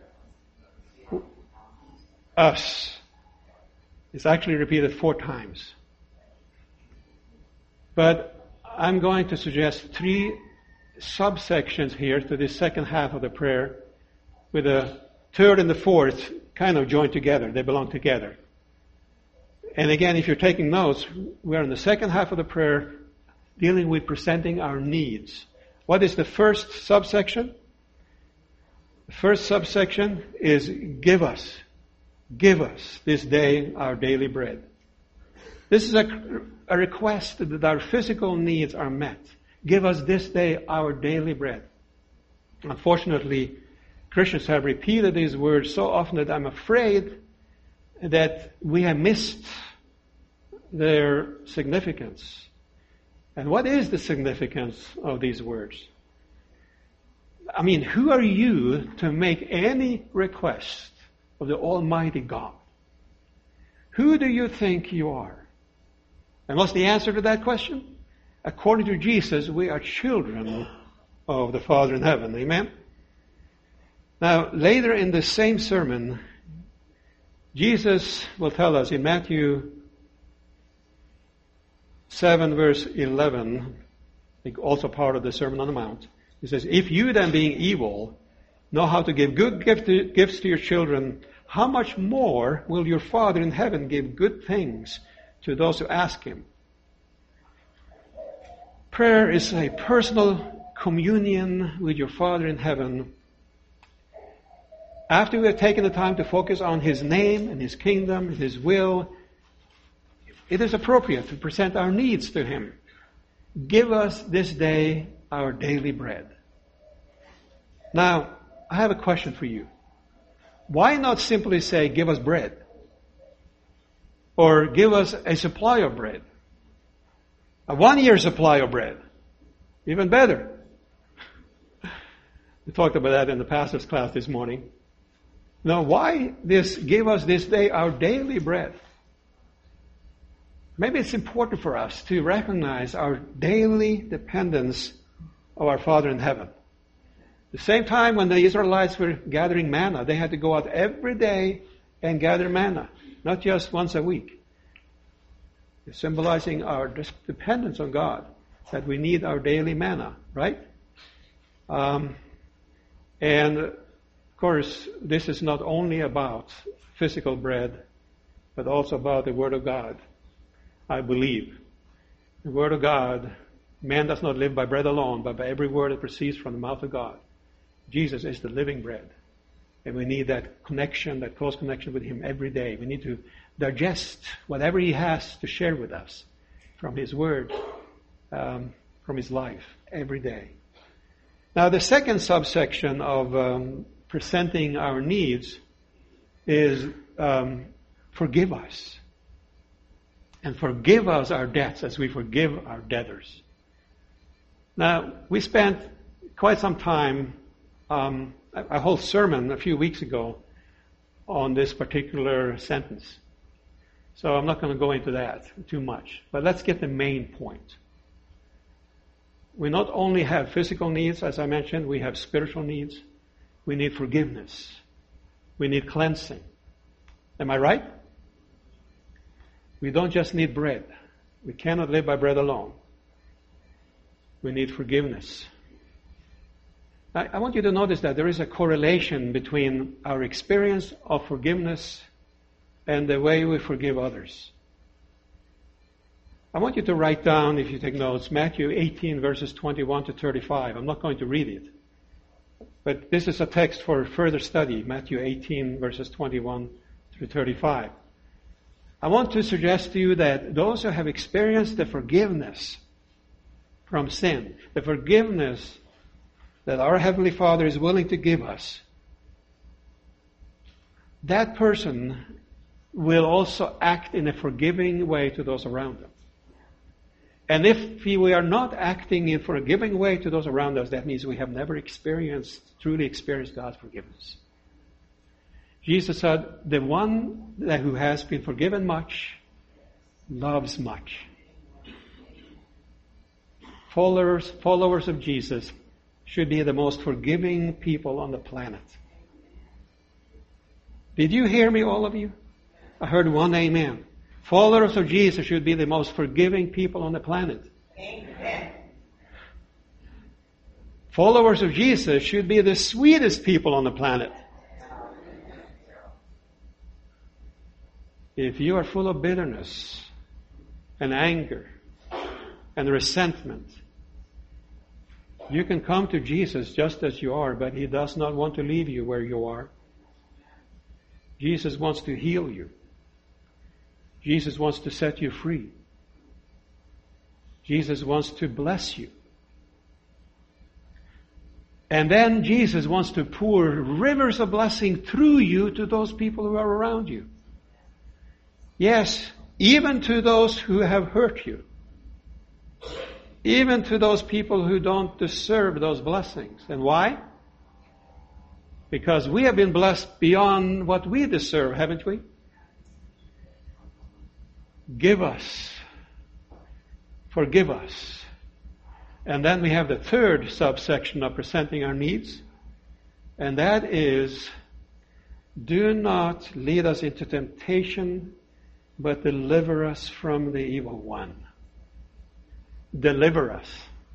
Us. It's actually repeated 4 times. But I'm going to suggest 3 subsections here to this second half of the prayer, with the third and the fourth kind of joined together. They belong together. And again, if you're taking notes, we're in the second half of the prayer dealing with presenting our needs. What is the first subsection? The first subsection is give us this day our daily bread. This is a request that our physical needs are met. Give us this day our daily bread. Unfortunately, Christians have repeated these words so often that I'm afraid that we have missed their significance. And what is the significance of these words? I mean, who are you to make any request of the Almighty God? Who do you think you are? And what's the answer to that question? According to Jesus, we are children of the Father in heaven. Amen? Now, later in the same sermon, Jesus will tell us in Matthew 7, verse 11, also part of the Sermon on the Mount, he says, if you then being evil know how to give good gifts to your children, how much more will your Father in heaven give good things to those who ask Him? Prayer is a personal communion with your Father in heaven. After we have taken the time to focus on His name and His kingdom and His will, it is appropriate to present our needs to Him. Give us this day our daily bread. Now, I have a question for you. Why not simply say, give us bread? Or give us a supply of bread? A 1-year supply of bread. Even better. We talked about that in the pastor's class this morning. Now, why this, give us this day our daily bread? Maybe it's important for us to recognize our daily dependence of our Father in heaven. The same time when the Israelites were gathering manna, they had to go out every day and gather manna, not just once a week. It's symbolizing our dependence on God, that we need our daily manna, right? And of course, this is not only about physical bread, but also about the Word of God, I believe. The Word of God, man does not live by bread alone, but by every word that proceeds from the mouth of God. Jesus is the living bread. And we need that connection, that close connection with Him every day. We need to digest whatever He has to share with us from His Word, from His life, every day. Now, the second subsection of presenting our needs is forgive us. And forgive us our debts as we forgive our debtors. Now, we spent quite some time, a whole sermon a few weeks ago on this particular sentence. So I'm not going to go into that too much. But let's get the main point. We not only have physical needs, as I mentioned, we have spiritual needs. We need forgiveness. We need cleansing. Am I right? We don't just need bread. We cannot live by bread alone. We need forgiveness. I want you to notice that there is a correlation between our experience of forgiveness and the way we forgive others. I want you to write down, if you take notes, Matthew 18, verses 21 to 35. I'm not going to read it. But this is a text for further study, Matthew 18, verses 21 through 35. I want to suggest to you that those who have experienced the forgiveness from sin, the forgiveness that our Heavenly Father is willing to give us, that person will also act in a forgiving way to those around them. And if we are not acting in a forgiving way to those around us, that means we have never truly experienced God's forgiveness. Jesus said, the one who has been forgiven much loves much. Followers of Jesus should be the most forgiving people on the planet. Did you hear me, all of you? I heard one amen. Followers of Jesus should be the most forgiving people on the planet. Amen. Followers of Jesus should be the sweetest people on the planet. If you are full of bitterness and anger and resentment, you can come to Jesus just as you are, but He does not want to leave you where you are. Jesus wants to heal you. Jesus wants to set you free. Jesus wants to bless you. And then Jesus wants to pour rivers of blessing through you to those people who are around you. Yes, even to those who have hurt you. Even to those people who don't deserve those blessings. And why? Because we have been blessed beyond what we deserve, haven't we? Give us. Forgive us. And then we have the third subsection of presenting our needs. And that is, do not lead us into temptation, but deliver us from the evil one. Deliver us.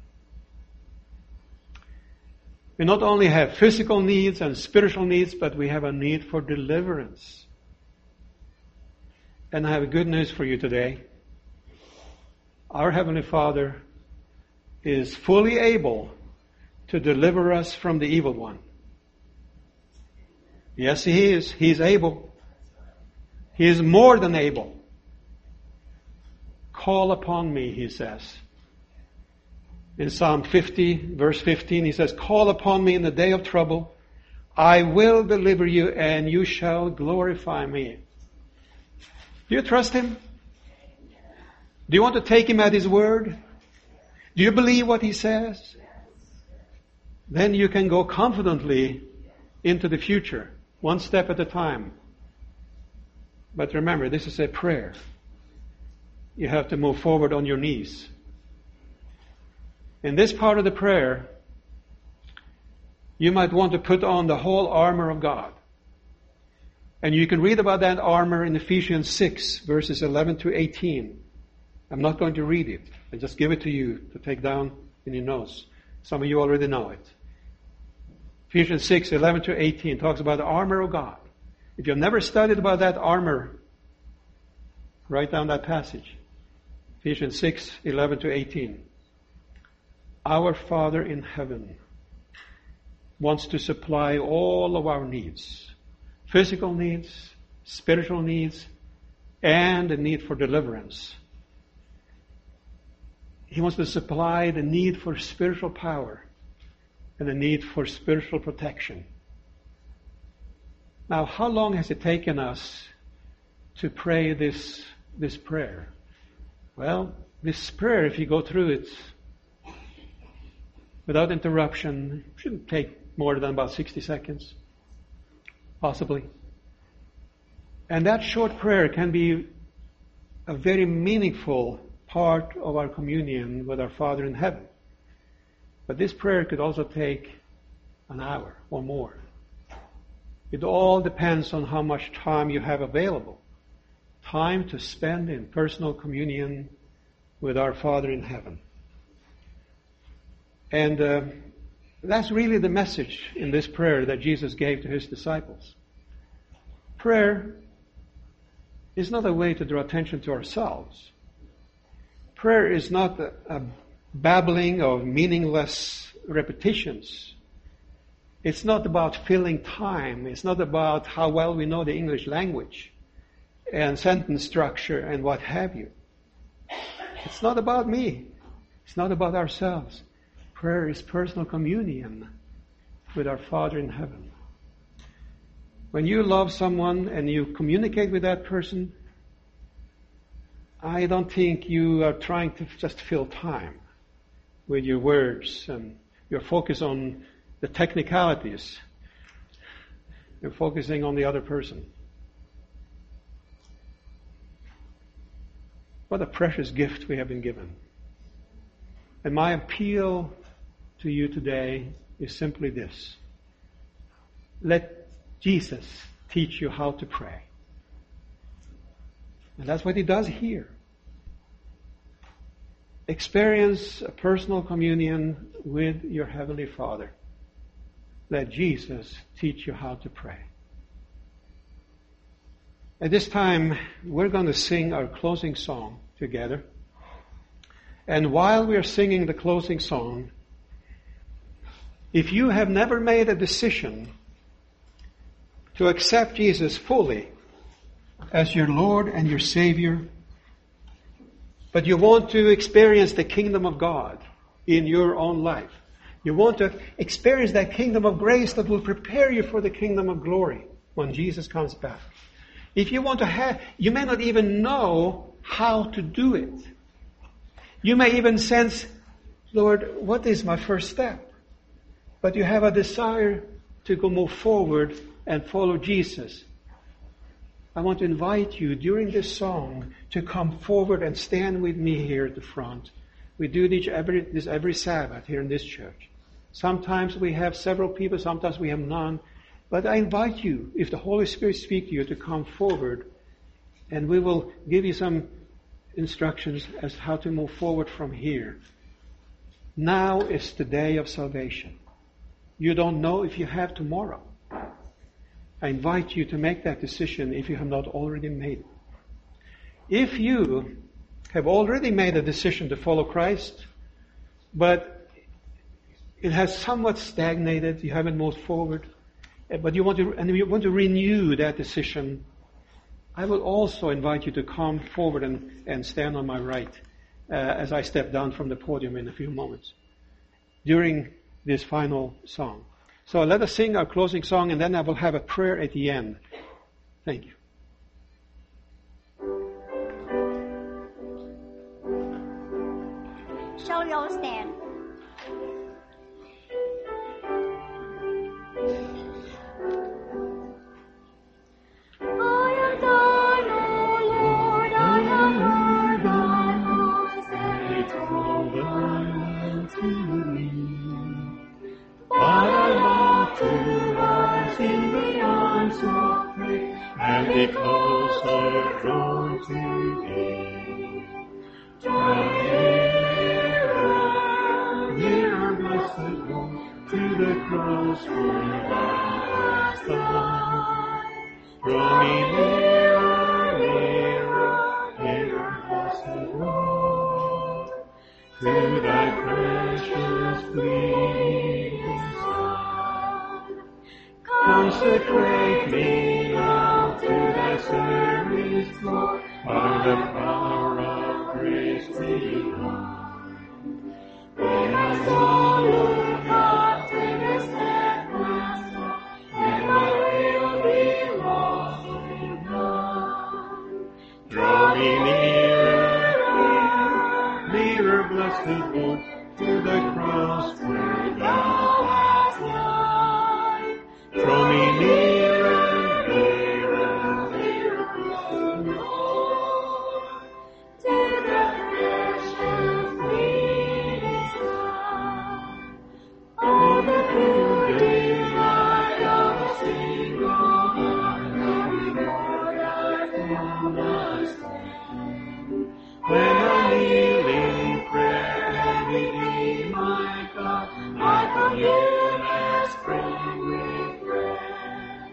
We not only have physical needs and spiritual needs, but we have a need for deliverance. And I have good news for you today. Our Heavenly Father is fully able to deliver us from the evil one. Yes, He is. He's able. He is more than able. Call upon me, He says. In Psalm 50, verse 15, He says, call upon me in the day of trouble. I will deliver you and you shall glorify me. Do you trust Him? Do you want to take Him at His word? Do you believe what He says? Then you can go confidently into the future, one step at a time. But remember, this is a prayer. You have to move forward on your knees. In this part of the prayer, you might want to put on the whole armor of God. And you can read about that armor in Ephesians 6, verses 11 to 18. I'm not going to read it. I just give it to you to take down in your notes. Some of you already know it. Ephesians 6, 11 to 18 talks about the armor of God. If you've never studied about that armor, write down that passage. Ephesians 6, 11 to 18. Our Father in heaven wants to supply all of our needs. Physical needs, spiritual needs, and the need for deliverance. He wants to supply the need for spiritual power and the need for spiritual protection. Now, how long has it taken us to pray this prayer? Well, this prayer, if you go through it without interruption, shouldn't take more than about 60 seconds, possibly. And that short prayer can be a very meaningful part of our communion with our Father in heaven. But this prayer could also take an hour or more. It all depends on how much time you have available. Time to spend in personal communion with our Father in heaven. And that's really the message in this prayer that Jesus gave to His disciples. Prayer is not a way to draw attention to ourselves. Prayer is not a babbling of meaningless repetitions. It's not about filling time. It's not about how well we know the English language and sentence structure and what have you. It's not about me. It's not about ourselves. Prayer is personal communion with our Father in heaven. When you love someone and you communicate with that person, I don't think you are trying to just fill time with your words and you're focused on the technicalities. You're focusing on the other person. What a precious gift we have been given. And my appeal to you today is simply this. Let Jesus teach you how to pray. And that's what he does here. Experience a personal communion with your Heavenly Father. Let Jesus teach you how to pray. At this time, we're going to sing our closing song together. And while we're singing the closing song, if you have never made a decision to accept Jesus fully as your Lord and your Savior, but you want to experience the kingdom of God in your own life, you want to experience that kingdom of grace that will prepare you for the kingdom of glory when Jesus comes back. If you want to have, you may not even know how to do it. You may even sense, Lord, what is my first step? But you have a desire to go move forward and follow Jesus. I want to invite you during this song to come forward and stand with me here at the front. We do this every Sabbath here in this church. Sometimes we have several people, sometimes we have none. But I invite you, if the Holy Spirit speaks to you, to come forward and we will give you some instructions as how to move forward from here. Now is the day of salvation. You don't know if you have tomorrow. I invite you to make that decision if you have not already made it. If you have already made a decision to follow Christ, but it has somewhat stagnated, you haven't moved forward, but you want to renew that decision, I will also invite you to come forward and stand on my right as I step down from the podium in a few moments during this final song. So let us sing our closing song, and then I will have a prayer at the end. Thank you. Shall we all stand? In the arms of faith, and be closer drawn to thee. Draw nearer, nearer, blessed Lord, to the cross where thou hast died. Draw me nearer, nearer, nearer, blessed Lord, to thy precious bleeding Son. Consecrate me now to thy service, Lord, by the power of grace divine. When I look up to the steadfast rock, and my will be lost undone. Draw me nearer, nearer, blessed Lord, to the cross where thou hast died. Draw me nearer, nearer, nearer, blessed Lord, to the precious bleeding Son. All the good days I have seen gone, every Lord I found I stand. When I kneel in prayer and with thee, my God, I commune as friend with friend.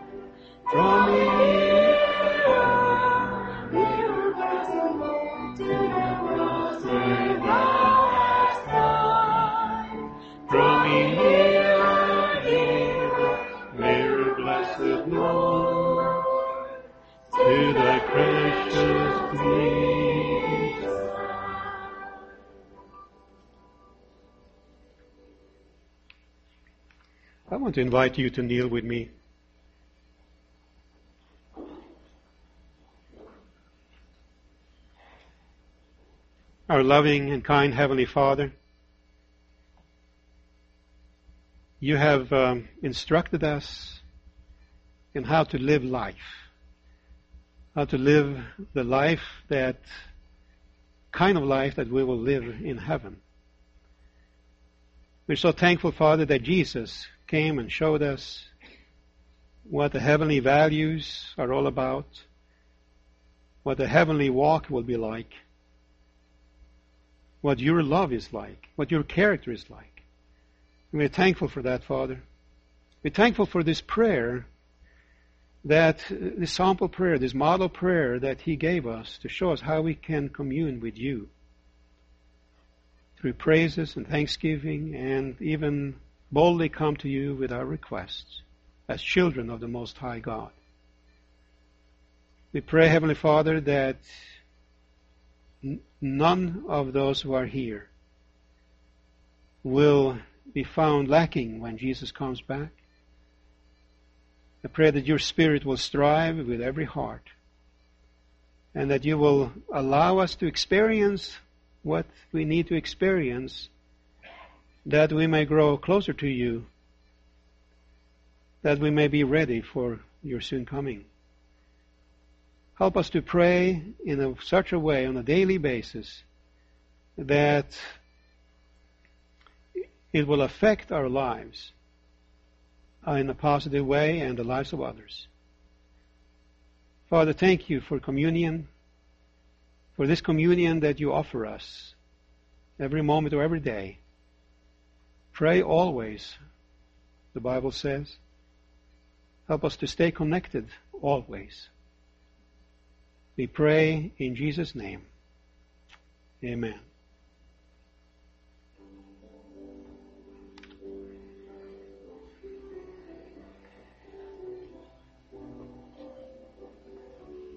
to thy precious feet. I want to invite you to kneel with me. Our loving and kind Heavenly Father, you have instructed us in how to live life, how to live the life that kind of life that we will live in heaven. We're so thankful, Father, that Jesus came and showed us what the heavenly values are all about, what the heavenly walk will be like, what your love is like, what your character is like. And we're thankful for that, Father. We're thankful for this prayer, this sample prayer, this model prayer that He gave us to show us how we can commune with you through praises and thanksgiving, and even boldly come to you with our requests as children of the Most High God. We pray, Heavenly Father, that none of those who are here will be found lacking when Jesus comes back. I pray that your Spirit will strive with every heart, and that you will allow us to experience what we need to experience, that we may grow closer to you, that we may be ready for your soon coming. Help us to pray in such a way on a daily basis that it will affect our lives in a positive way and the lives of others. Father, thank you for communion, for this communion that you offer us every moment or every day. Pray always, the Bible says. Help us to stay connected always. We pray in Jesus' name. Amen.